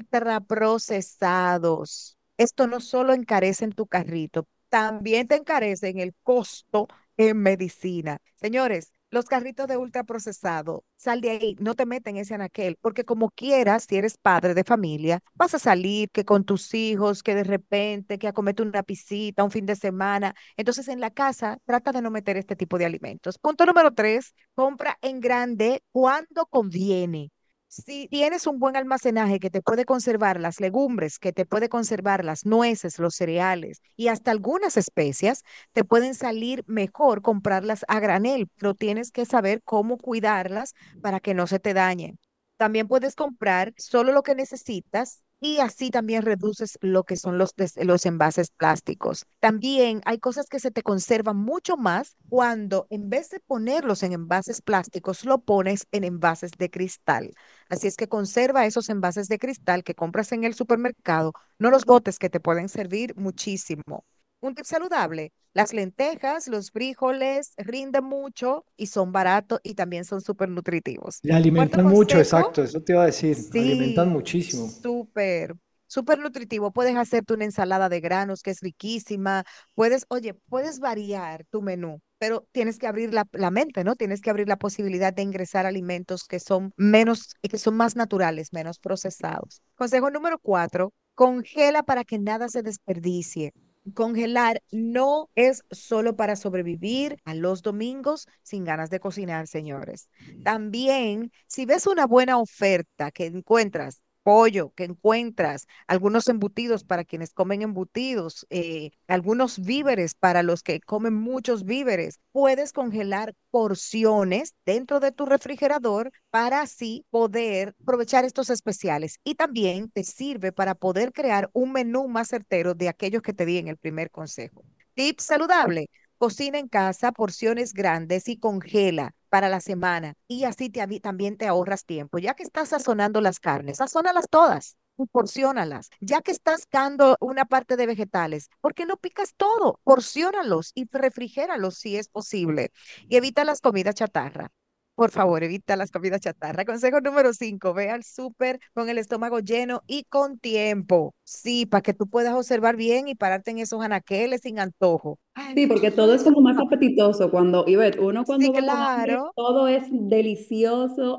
ultraprocesados. Esto no solo encarece en tu carrito, también te encarece en el costo en medicina. Señores, los carritos de ultraprocesado, sal de ahí, no te meten ese anaquel, porque como quieras, si eres padre de familia, vas a salir que con tus hijos, que de repente, que a comerte una pisita, un fin de semana. Entonces, en la casa, trata de no meter este tipo de alimentos. Punto número tres, compra en grande cuando conviene. Si tienes un buen almacenaje que te puede conservar las legumbres, que te puede conservar las nueces, los cereales y hasta algunas especias, te pueden salir mejor comprarlas a granel, pero tienes que saber cómo cuidarlas para que no se te dañen. También puedes comprar solo lo que necesitas y así también reduces lo que son los, des- los envases plásticos. También hay cosas que se te conservan mucho más cuando en vez de ponerlos en envases plásticos, lo pones en envases de cristal. Así es que conserva esos envases de cristal que compras en el supermercado, no los botes que te pueden servir muchísimo. Un tip saludable, las lentejas, los frijoles rinden mucho y son baratos y también son súper nutritivos. Le Cuarto alimentan mucho, consejo, exacto, eso te iba a decir, alimentan sí, muchísimo. súper, súper nutritivo. Puedes hacerte una ensalada de granos que es riquísima. Puedes, oye, puedes variar tu menú, pero tienes que abrir la, la mente, ¿no? Tienes que abrir la posibilidad de ingresar alimentos que son menos, y que son más naturales, menos procesados. Consejo número cuatro, congela para que nada se desperdicie. Congelar no es solo para sobrevivir a los domingos sin ganas de cocinar, señores. También, si ves una buena oferta que encuentras, pollo, que encuentras algunos embutidos para quienes comen embutidos, eh, algunos víveres para los que comen muchos víveres, puedes congelar porciones dentro de tu refrigerador para así poder aprovechar estos especiales. Y también te sirve para poder crear un menú más certero de aquellos que te di en el primer consejo. Tip saludable. Cocina en casa porciones grandes y congela para la semana y así te avi- también te ahorras tiempo. Ya que estás sazonando las carnes, sazónalas todas y porciónalas. Ya que estás dando una parte de vegetales, ¿por qué no picas todo? Porciónalos y refrigéralos si es posible y evita las comidas chatarra. Por favor, evita las comidas chatarra. Consejo número cinco, ve al súper con el estómago lleno y con tiempo. Sí, para que tú puedas observar bien y pararte en esos anaqueles sin antojo. Ay, Sí, Dios porque todo es mío. como más apetitoso cuando, Ivette, uno Sí, cuando va con hambre, claro. todo es delicioso.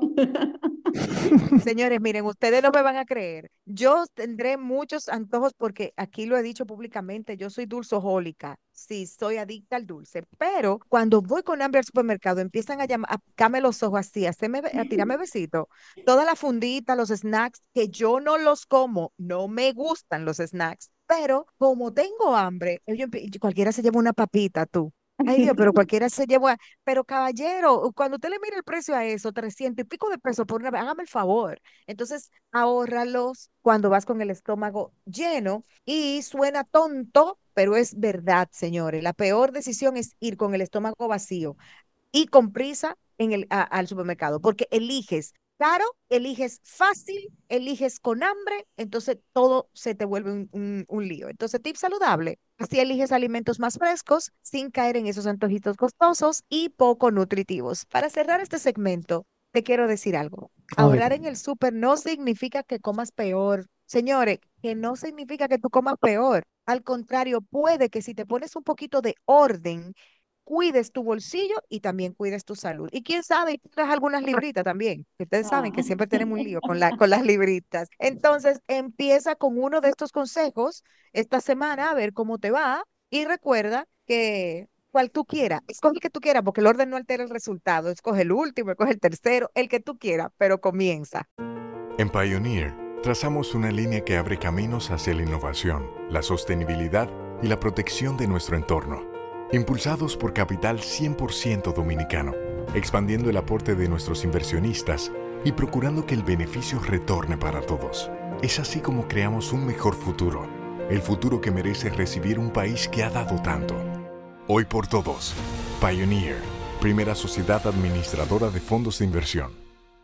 Señores, miren, ustedes no me van a creer. Yo tendré muchos antojos porque aquí lo he dicho públicamente, yo soy dulcejólica. Sí, soy adicta al dulce, pero cuando voy con hambre al supermercado empiezan a llamar, a picarme los ojos así, a, hacerme, be- a tirarme besitos. Toda la fundita, los snacks, que yo no los como, no me gustan los snacks, pero como tengo hambre, ellos empie- cualquiera se lleva una papita, tú. Ay Dios, pero cualquiera se lleva. Pero caballero, cuando usted le mira el precio a eso, trescientos y pico de pesos por una vez, hágame el favor. Entonces, ahórralos cuando vas con el estómago lleno y suena tonto, pero es verdad, señores. La peor decisión es ir con el estómago vacío y con prisa en el, a- al supermercado, porque eliges caro, eliges fácil, eliges con hambre, entonces todo se te vuelve un, un- un lío. Entonces, tip saludable, así eliges alimentos más frescos sin caer en esos antojitos costosos y poco nutritivos. Para cerrar este segmento, te quiero decir algo. A ver, Ahorrar en el súper no significa que comas peor. Señores, que no significa que tú comas peor. Al contrario, puede que si te pones un poquito de orden, cuides tu bolsillo y también cuides tu salud. Y quién sabe, y tengas algunas libritas también, que ustedes saben que siempre tenemos un lío con la, con las libritas. Entonces, empieza con uno de estos consejos esta semana a ver cómo te va y recuerda que cual tú quieras, escoge el que tú quieras, porque el orden no altera el resultado. Escoge el último, escoge el tercero, el que tú quieras, pero comienza. En Pioneer, trazamos una línea que abre caminos hacia la innovación, la sostenibilidad y la protección de nuestro entorno. Impulsados por capital cien por ciento dominicano, expandiendo el aporte de nuestros inversionistas y procurando que el beneficio retorne para todos. Es así como creamos un mejor futuro, el futuro que merece recibir un país que ha dado tanto. Hoy por todos, Pioneer, primera sociedad administradora de fondos de inversión.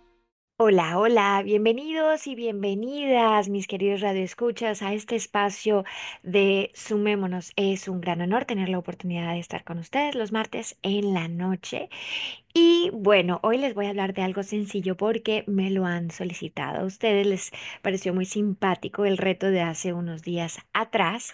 Hola, hola, bienvenidos y bienvenidas, mis queridos radioescuchas, a este espacio de Sumémonos. Es un gran honor tener la oportunidad de estar con ustedes los martes en la noche. Y bueno, hoy les voy a hablar de algo sencillo porque me lo han solicitado. A ustedes les pareció muy simpático el reto de hace unos días atrás.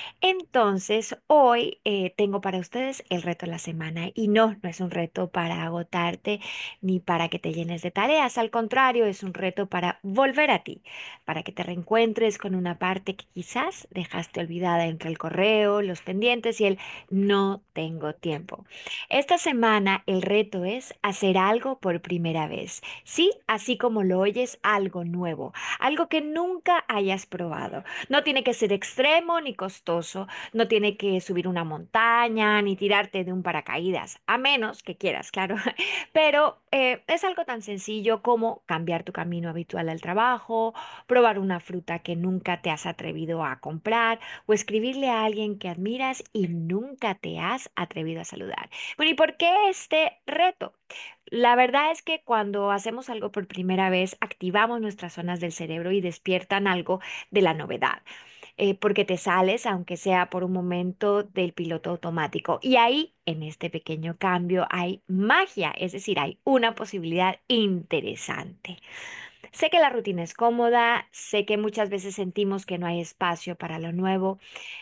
Entonces, hoy eh, tengo para ustedes el reto de la semana y no, no es un reto para agotarte ni para que te llenes de tareas, al contrario, es un reto para volver a ti, para que te reencuentres con una parte que quizás dejaste olvidada entre el correo, los pendientes y el no tengo tiempo. Esta semana el reto es hacer algo por primera vez, sí, así como lo oyes, algo nuevo, algo que nunca hayas probado. No tiene que ser extremo ni costoso, no tiene que subir una montaña ni tirarte de un paracaídas, a menos que quieras, claro. Pero eh, es algo tan sencillo como cambiar tu camino habitual al trabajo, probar una fruta que nunca te has atrevido a comprar o escribirle a alguien que admiras y nunca te has atrevido a saludar. Bueno, ¿y por qué este reto? La verdad es que cuando hacemos algo por primera vez, activamos nuestras zonas del cerebro y despiertan algo de la novedad, eh, porque te sales, aunque sea por un momento, del piloto automático. Y ahí, en este pequeño cambio, hay magia, es decir, hay una posibilidad interesante. Sé que la rutina es cómoda, sé que muchas veces sentimos que no hay espacio para lo nuevo,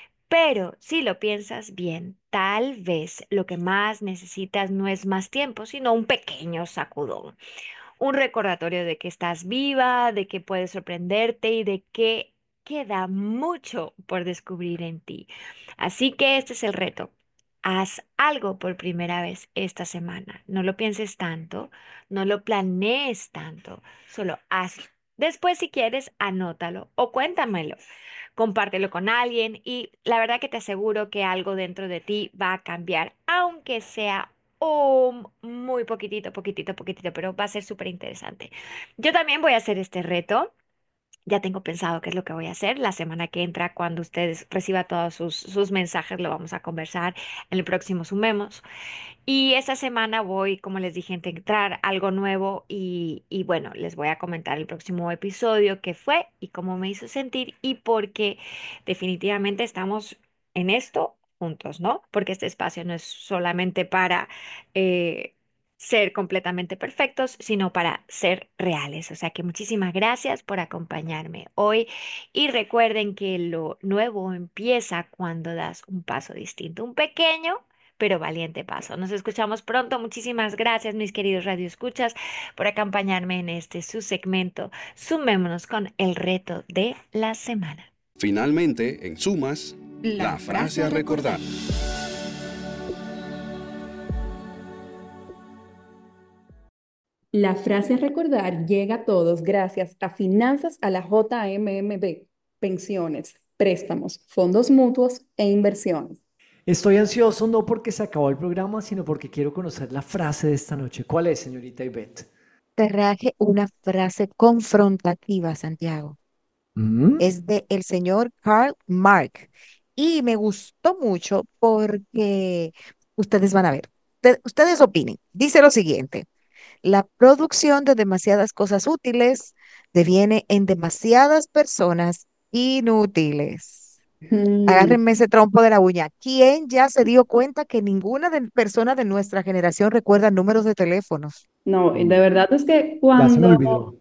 pero si lo piensas bien, tal vez lo que más necesitas no es más tiempo, sino un pequeño sacudón, un recordatorio de que estás viva, de que puedes sorprenderte y de que queda mucho por descubrir en ti. Así que este es el reto. Haz algo por primera vez esta semana. No lo pienses tanto, no lo planees tanto, solo hazlo. Después, si quieres, anótalo o cuéntamelo, compártelo con alguien y la verdad que te aseguro que algo dentro de ti va a cambiar, aunque sea un muy poquitito, poquitito, poquitito, pero va a ser súper interesante. Yo también voy a hacer este reto. Ya tengo pensado qué es lo que voy a hacer la semana que entra, cuando ustedes reciban todos sus, sus mensajes, lo vamos a conversar en el próximo Sumemos. Y esta semana voy, como les dije, a intentar algo nuevo y, y bueno, les voy a comentar el próximo episodio qué fue y cómo me hizo sentir y por qué definitivamente estamos en esto juntos, ¿no? Porque este espacio no es solamente para... eh, ser completamente perfectos, sino para ser reales. O sea que muchísimas gracias por acompañarme hoy y recuerden que lo nuevo empieza cuando das un paso distinto, un pequeño pero valiente paso. Nos escuchamos pronto. Muchísimas gracias, mis queridos radioescuchas, por acompañarme en este su segmento. Sumémonos con el reto de la semana. Finalmente, en Sumas, la, la frase a recordar. La frase a recordar llega a todos gracias a Finanzas a la J M M B, pensiones, préstamos, fondos mutuos e inversiones. Estoy ansioso no porque se acabó el programa, sino porque quiero conocer la frase de esta noche. ¿Cuál es, señorita Ivette? Traje una frase confrontativa, Santiago. ¿Mm? Es de el señor Karl Marx y me gustó mucho porque ustedes van a ver, Usted- ustedes opinen. Dice lo siguiente: la producción de demasiadas cosas útiles deviene en demasiadas personas inútiles. Mm, Agárrenme ese trompo de la uña. ¿Quién ya se dio cuenta que ninguna de, persona de nuestra generación recuerda números de teléfonos? No, y de verdad es que Ya se me cuando... olvidó.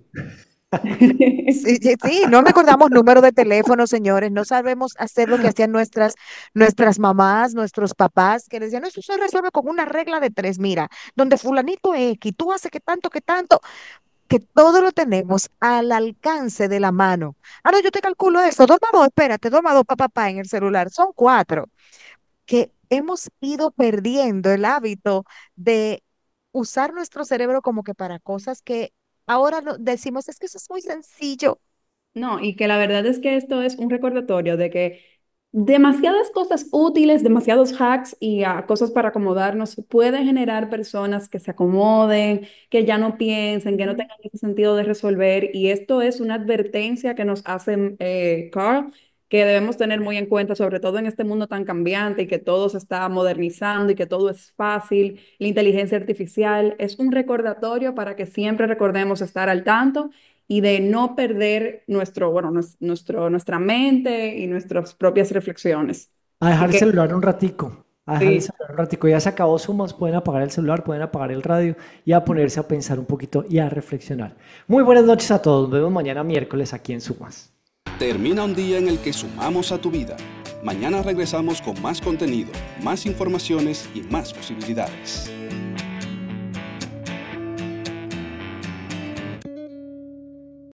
Sí, sí, sí, no recordamos números de teléfono, señores, no sabemos hacer lo que hacían nuestras, nuestras mamás, nuestros papás, que decían, no, eso se resuelve con una regla de tres, mira, donde fulanito X, tú haces que tanto, que tanto, que todo lo tenemos al alcance de la mano. Ah, no, yo te calculo eso, dos más dos, espérate, dos más dos, papá, papá, en el celular, son cuatro, que hemos ido perdiendo el hábito de usar nuestro cerebro como que para cosas que ahora no- decimos, es que eso es muy sencillo. No, y que la verdad es que esto es un recordatorio de que demasiadas cosas útiles, demasiados hacks y ah, cosas para acomodarnos pueden generar personas que se acomoden, que ya no piensen, que no Ujú. tengan ese sentido de resolver. Y esto es una advertencia que nos hace eh, Carl, que debemos tener muy en cuenta, sobre todo en este mundo tan cambiante y que todo se está modernizando y que todo es fácil. La inteligencia artificial es un recordatorio para que siempre recordemos estar al tanto y de no perder nuestro, bueno, nues- nuestro, nuestra mente y nuestras propias reflexiones. A dejar el Porque celular un ratico. A dejar el sí, celular un ratico. Ya se acabó Sumas, pueden apagar el celular, pueden apagar el radio y a ponerse a pensar un poquito y a reflexionar. Muy buenas noches a todos. Nos vemos mañana miércoles aquí en Sumas. Termina un día en el que sumamos a tu vida. Mañana regresamos con más contenido, más informaciones y más posibilidades.